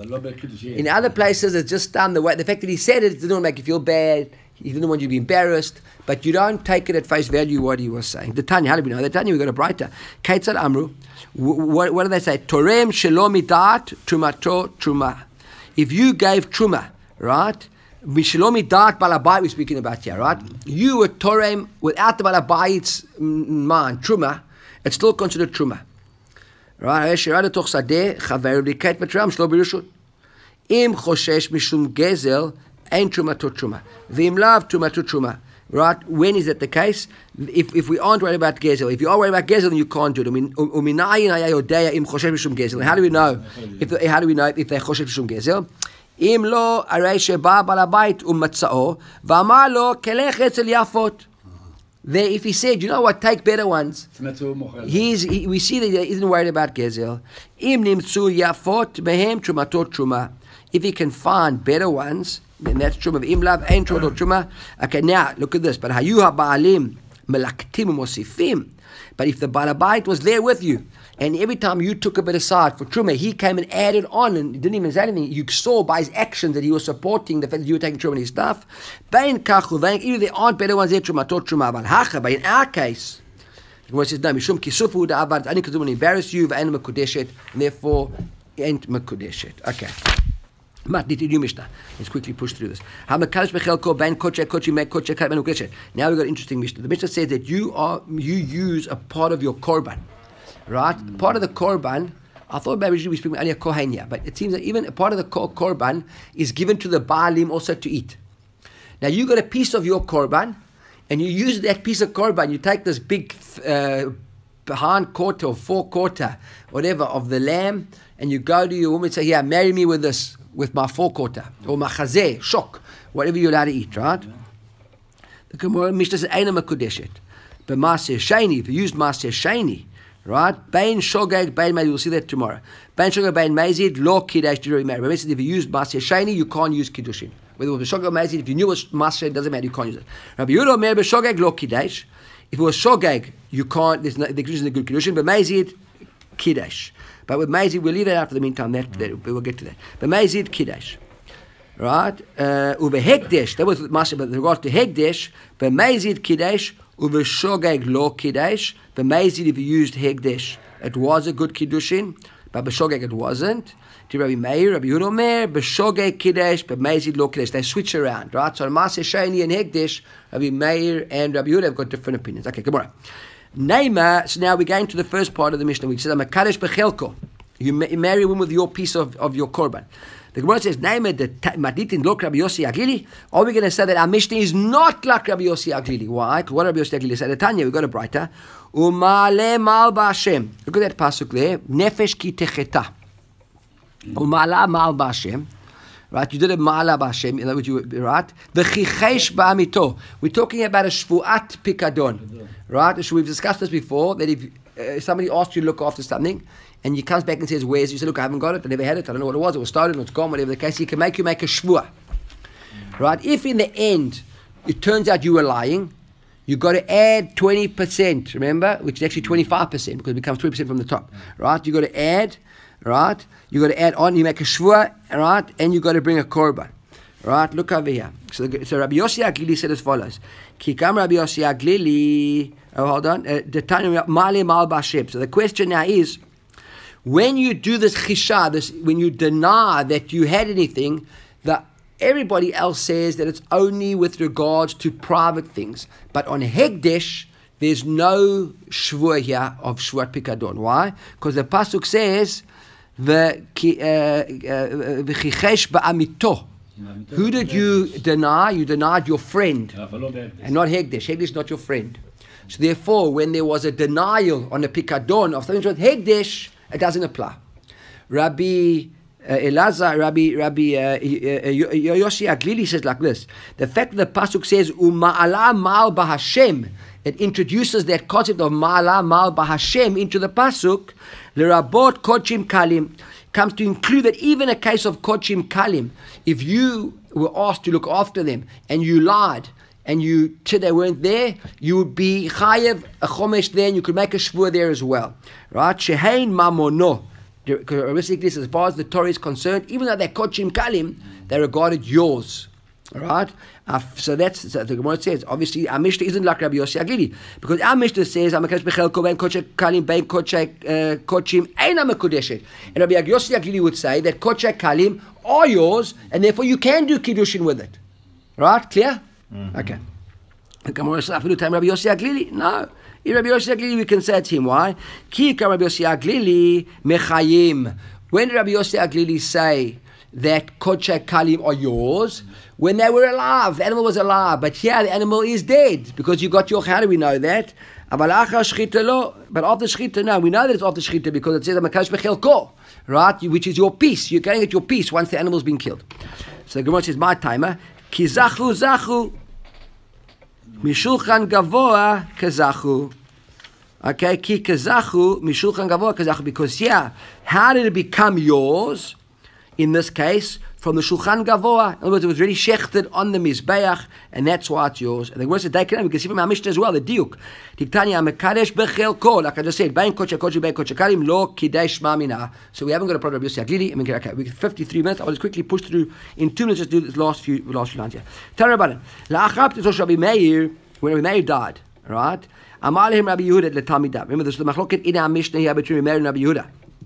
In other places, it's just done the way. The fact that he said it didn't make you feel bad. He didn't want you to be embarrassed, but you don't take it at face value what he was saying. The Tanya, how do we know? The Tanya, we got a brighter. Keitzad amru. What, what do they say? Torem shelo midat trumato truma. If you gave truma, right? Mishlomi dat balabayit we're speaking about here, right? You were torem without the balabayit's mind, truma. It's still considered truma, right? Shirada toch sadeh chaver v'liket b'tram shlo b'rishut. Im choshesh mishum gezel ein truma to truma. V'im lav truma to truma. Right? When is that the case? If if we aren't worried about gezel, if you are worried about gezel, then you can't do it. Uminayin hayodea im choshesh mishum gezel. How do we know? If the, how do we know if they choshesh mishum gezel? Im lo arei sheba balabayit umatzao v'amar lo kelech etzel yafot. There, if he said, you know what, take better ones. He's he, we see that he isn't worried about gezel. Im nimtzu yafot behem trumatot truma. If he can find better ones, then that's truma. Im lav ein trumatot truma. Okay, now look at this. But hayu ha'baalim melaktim umosifim. But if the balabayit was there with you, and every time you took a bit aside for truma, he came and added on and didn't even say anything. You saw by his actions that he was supporting the fact that you were taking truma and his stuff. Bein kachu, even there aren't better ones there, truma, tot truma, but hacha. But in our case, the Gemara says, no, mishum kisufu da'avad, only because it will embarrass you, v'en mekudeshet, and therefore, ain't mekudeshet. Okay. Let's quickly push through this. Now we've got an interesting Mishnah. The Mishnah says that you are you use a part of your korban, right? Mm. Part of the korban. I thought maybe we were speaking only a kohen here, but it seems that even a part of the korban is given to the baalim also to eat. Now you got a piece of your korban, and you use that piece of korban. You take this big uh, behind quarter or four quarter, whatever, of the lamb, and you go to your woman and say, "Yeah, marry me with this." With my forequarter, or my chazeh, shok, whatever you're allowed to eat, right? The Gemara Mishnah says, Eina mekudeshet. But Maaseh Sheni, if you used Maaseh Sheni, right? Bein shogeg, bein mezid, we'll see that tomorrow. Bein shogeg, bein mezid, lo kiddush, to remarry. But if you used Maaseh Sheni, you can't use kiddushin. Whether it was shogeg or mezid, if you knew it was Maaseh, it doesn't matter, you can't use it. Rabbi Yehuda omer b'shogeg, lo kiddush. If it was shogeg, you can't, there's no, the kiddushin is a good kiddushin, but mezid, Kiddush. But with Mezid, we'll leave that out for the meantime. That, that we'll get to that. But Mezid Kiddush, right? Uve Hekdesh. That was with Masha. But with regards to Hekdesh, but Mezid Kiddush, uve Shogeg Lo Kiddush. But Mezid, if you used Hekdesh, it was a good Kiddushin. But B'Shogeg it wasn't. To Rabbi Meir, Rabbi Yehuda Omer, B'Shogeg Kiddush, but Mezid Lo Kiddush. They switch around, right? So Masha Shani and Hekdesh, Rabbi Meir and Rabbi Yehuda have got different opinions. Okay, come on. Neima, so now we're going to the first part of the Mishnah. We said, I'm a Kaddish Bechelko. You marry a woman with your piece of, of your korban. The Gemara says, Neima, the Maditin Lok Rabbi Yossi Aglili. Are we going to say that our Mishnah is not like Rabbi Yossi Aglili? Why? Because what Rabbi Yossi Aglili said, Tanya, we got a brighter. Umale mal ba'Hashem. Look at that pasuk there. Nefesh ki techeta. Umala mal ba'Hashem. Right, you did a ma'ala b'Hashem, in other words, you right? V'chichesh ba'amito. We're talking about a shvuat pikadon, right? So we've discussed this before, that if uh, somebody asks you to look after something, and you comes back and says, where's it? You say, look, I haven't got it, I never had it, I don't know what it was, it was stolen, it's gone, whatever the case, he can make you make a shvua. Right? If in the end, it turns out you were lying, you've got to add twenty percent, remember? Which is actually twenty-five percent, because it becomes twenty percent from the top. Right? You've got to add, right? You got to add on. You make a shvua, right? And you got to bring a korban, right? Look over here. So, so Rabbi Yossi Aglili said as follows: Kikam Rabbi Yossi Aglili. Oh, hold on. The time Male Mal B'Hashem. So the question now is, when you do this chisha, this when you deny that you had anything, that everybody else says that it's only with regards to private things, but on Hekdesh there's no shvua here of shvuat pikadon. Why? Because the pasuk says. V'chichesh ba'amito. Who did you deny? You denied your friend, and not Hekdesh. Hekdesh is not your friend. So therefore, when there was a denial on a pikadon of something with Hekdesh, it doesn't apply. Rabbi uh, Elazar, Rabbi Rabbi uh, Yossi Aglili says like this: the fact that the pasuk says Uma'ala mal b'Hashem, it introduces that concept of Ma'ala mal b'Hashem into the pasuk. L'rabot kodshim kalim comes to include that even a case of kodshim kalim, if you were asked to look after them and you lied and you said they weren't there, you would be chayev a chomesh there, and you could make a shvur there as well, right? Shehein mamono. Basically, as far as the Torah is concerned, even though they're kodshim kalim, they're regarded yours. All right, uh, so that's so the Gemara says. Obviously, our Mishnah isn't like Rabbi Yossi Aglili, because our Mishnah says, "I'm a kadosh bechelko ben kodesh kalim ben kodesh kodshim eina mekudeshet." And Rabbi Yossi Aglili would say that kodesh kalim are yours, and therefore you can do kiddushin with it. Right? Clear? Mm-hmm. Okay. The Gemara says, "Afilu time Rabbi Yossi Aglili." No, in Rabbi Yossi Aglili we can say it's him. Why? Ki ka Rabbi Yossi Aglili mechayim. When did Rabbi Yossi Aglili say that kodesh kalim are yours? When they were alive, the animal was alive, but here the animal is dead, because you got your, how do we know that? But after shchita, no, we know that it's after shchita, because it says, Makash bechelko, right, which is your piece. You're going to get your piece once the animal's been killed. So the Gemara says, my timer, ki zachu zachu, mishulchan gavoa kezachu. Okay, ki kezachu, mishulchan gavoa kezachu, because yeah, how did it become yours? In this case, from the Shulchan Gavoa. In other words, it was already shechted on the Mizbeach, and that's why it's yours. And the words that they can, we can see from our Mishnah as well, the Diuk. Tiktanya mekadesh bechelko, like I just said, bain kocha kocha bain kocha kalim lo kidesh mamina. So we haven't got a problem with Yossi Aglili. I mean, okay, we get fifty-three minutes. I'll just quickly push through in two minutes. Just do this last few last few lines here. Tell me about it. La'achab tizosh Rabbi Meir, when Rabbi Meir died, right? Amar lehem Rabbi Yehuda leTalmidav. Remember, this is the machloket in our Mishnah here between Rabbi Meir and Rabbi Yehuda.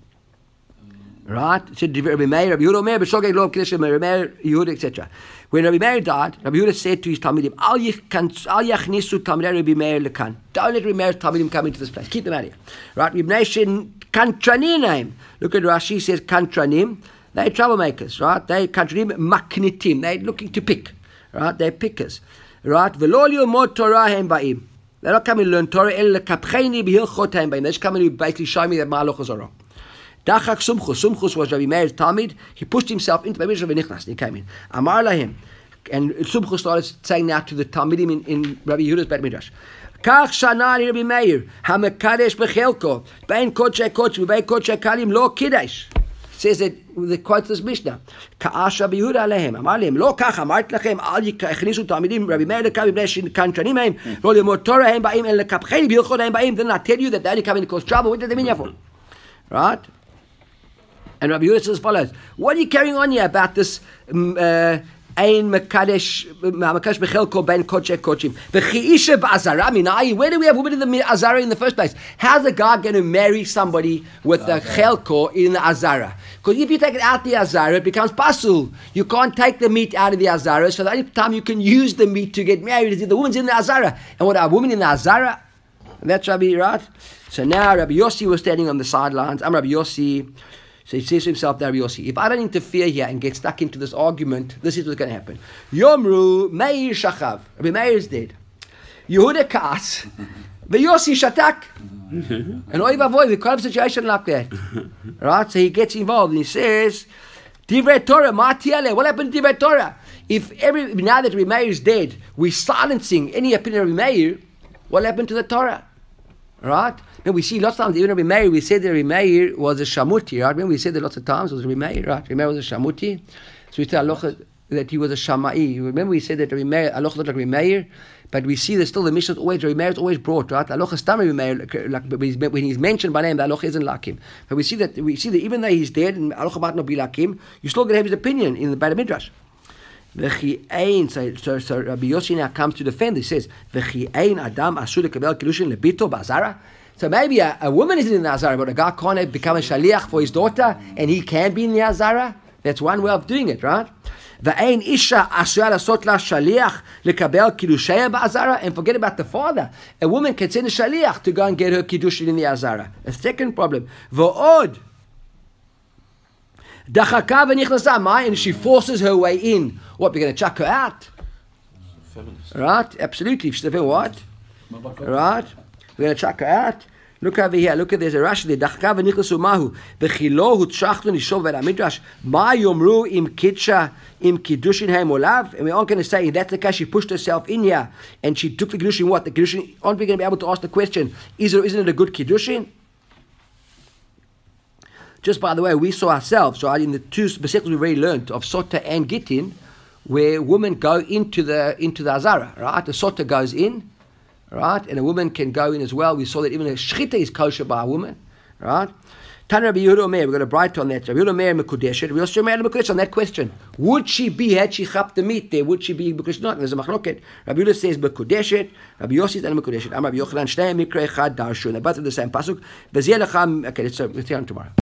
Right? It said Rabbi Meir, Rabbi Yehuda, Meir, B'Shogeg Lo Kiddush, Rabbi Meir, Yehuda, et cetera. When Rabbi Meir died, Rabbi Yehuda said to his Talmidim, Al yachnisu Talmidei Rabbi Meir lekan. Don't let Rabbi Meir's Talmidim come into this place. Keep them out here. Right? Rabbi Meir said, Kantranim name. Look at Rashi, says Kantranim. They're troublemakers, right? They Kantranim maknitim. They're looking to pick. Right? They're pickers. Right? V'lo lilmod Torah hem ba'im. They're not coming to learn Torah, el lekapcheini b'hilchot hem ba'im. They're just coming to basically show me that my halachos are wrong. Dachak Sumchus. Sumchus was Rabbi Meir's Talmid. He pushed himself into the Beit Nichnas. He came in. Amar lahim. And Sumchus started saying now to the Talmidim in, in Rabbi Yehuda's Beit Midrash. Kach shanani Rabbi Meir. Hamekadesh bechelko. Bein kodesh kodesh. Bein kodesh kalim lo kiddush. Says that the quote this Mishnah. Ka'ash Rabbi Yehuda alehem. Amar lahim. Lo kach amart lachem. Al yichnisu Talmidim. Rabbi Meir lekam b'nei kantranim hem. Lo limot Torah hem ba'im el lekapchein b'ilchot hem ba'im. Then I tell you that they only come in to cause trouble. What did they mean here for? right? And Rabbi Yehuda says as follows: what are you carrying on here about this? Um, uh, Ein Makadesh Makadesh Bechelko Ben Koche Kochim. V'chi isha ba'azara minayi. Where do we have women in the azara in the first place? How's a guy going to marry somebody with a chelko in the azara? Because if you take it out the azara, it becomes pasul. You can't take the meat out of the azara. So the only time you can use the meat to get married is if the woman's in the azara. And what are women in the azara? And that's Rabbi, right? So now Rabbi Yossi was standing on the sidelines. I'm Rabbi Yossi. So he says to himself, Rabbi Yossi, if I don't interfere here and get stuck into this argument, this is what's going to happen. Yomru Meir Shachav. Rabbi Meir is dead. Yehuda Kaas. Yossi Shatak. And oy vavoy, we can't have a situation like that. Right? So he gets involved and he says, Divrei Torah, ma tiele. What happened to Divrei Torah? If every, now that Rabbi Meir is dead, we're silencing any opinion of Rabbi Meir, what happened to the Torah? Right? And we see lots of times, even Rabbi Meir, we said that Rabbi Meir was a shamuti, right? Remember we said that lots of times, it was Rabbi Meir, right? Rabbi Meir was a shamuti. So we tell Allah that he was a shamai. Remember we said that Rabbi Meir, Allah looked like Rabbi Meir, but we see that still the Mishnah always, Rabbi Meir is always brought, right? Allah is Rabbi Meir, like, when he's mentioned by name, the Allah isn't like him. But we see that, we see that even though he's dead, and Allah might not be like him, you still going to have his opinion in the Beit Midrash. So, so Rabbi Yossi now comes to defend. He says, Adam So maybe a, a woman isn't in the Azara, but a guy can't become a shaliach for his daughter, and he can be in the Azara. That's one way of doing it, right? And forget about the father. A woman can send a shaliach to go and get her kiddushin in the Azara. A second problem. V'od. And she forces her way in. What, we're going to chuck her out? Feminist. Right? Absolutely. What? Right? We're going to chuck her out. Look over here. Look at there's a Rashi there. Dachka v'nichlesu mahu. V'chilo hutshachtu nishov v'el hamidrash. Ma yomru im kitsha im kiddushin haim olav. And we aren't going to say, that's the case, she pushed herself in here and she took the kiddushin. What? The kiddushin, aren't we going to be able to ask the question, is or isn't it a good kiddushin? Just by the way, we saw ourselves, right, in the two specifics we already learned of Sota and Gittin, where women go into the into the Azara, right? The Sota goes in, right? And a woman can go in as well. We saw that even a Shchita is kosher by a woman, right? Tan Rabbi Yehuda Omer, we're going to bright on that. Rabbi Yehuda Omer Mekudeshet, Rabbi Yossi Omer Mekudeshet on that question. Would she be, had she chapped the meat there, would she be, because not, there's a machloket. Rabbi Yehuda says Mekudeshet, Rabbi Yossi says Mekudeshet. Am Rabbi Yochanan, Shnei Mikra Echad Darshu. They're both of the same pasuk. Okay, let's see on tomorrow.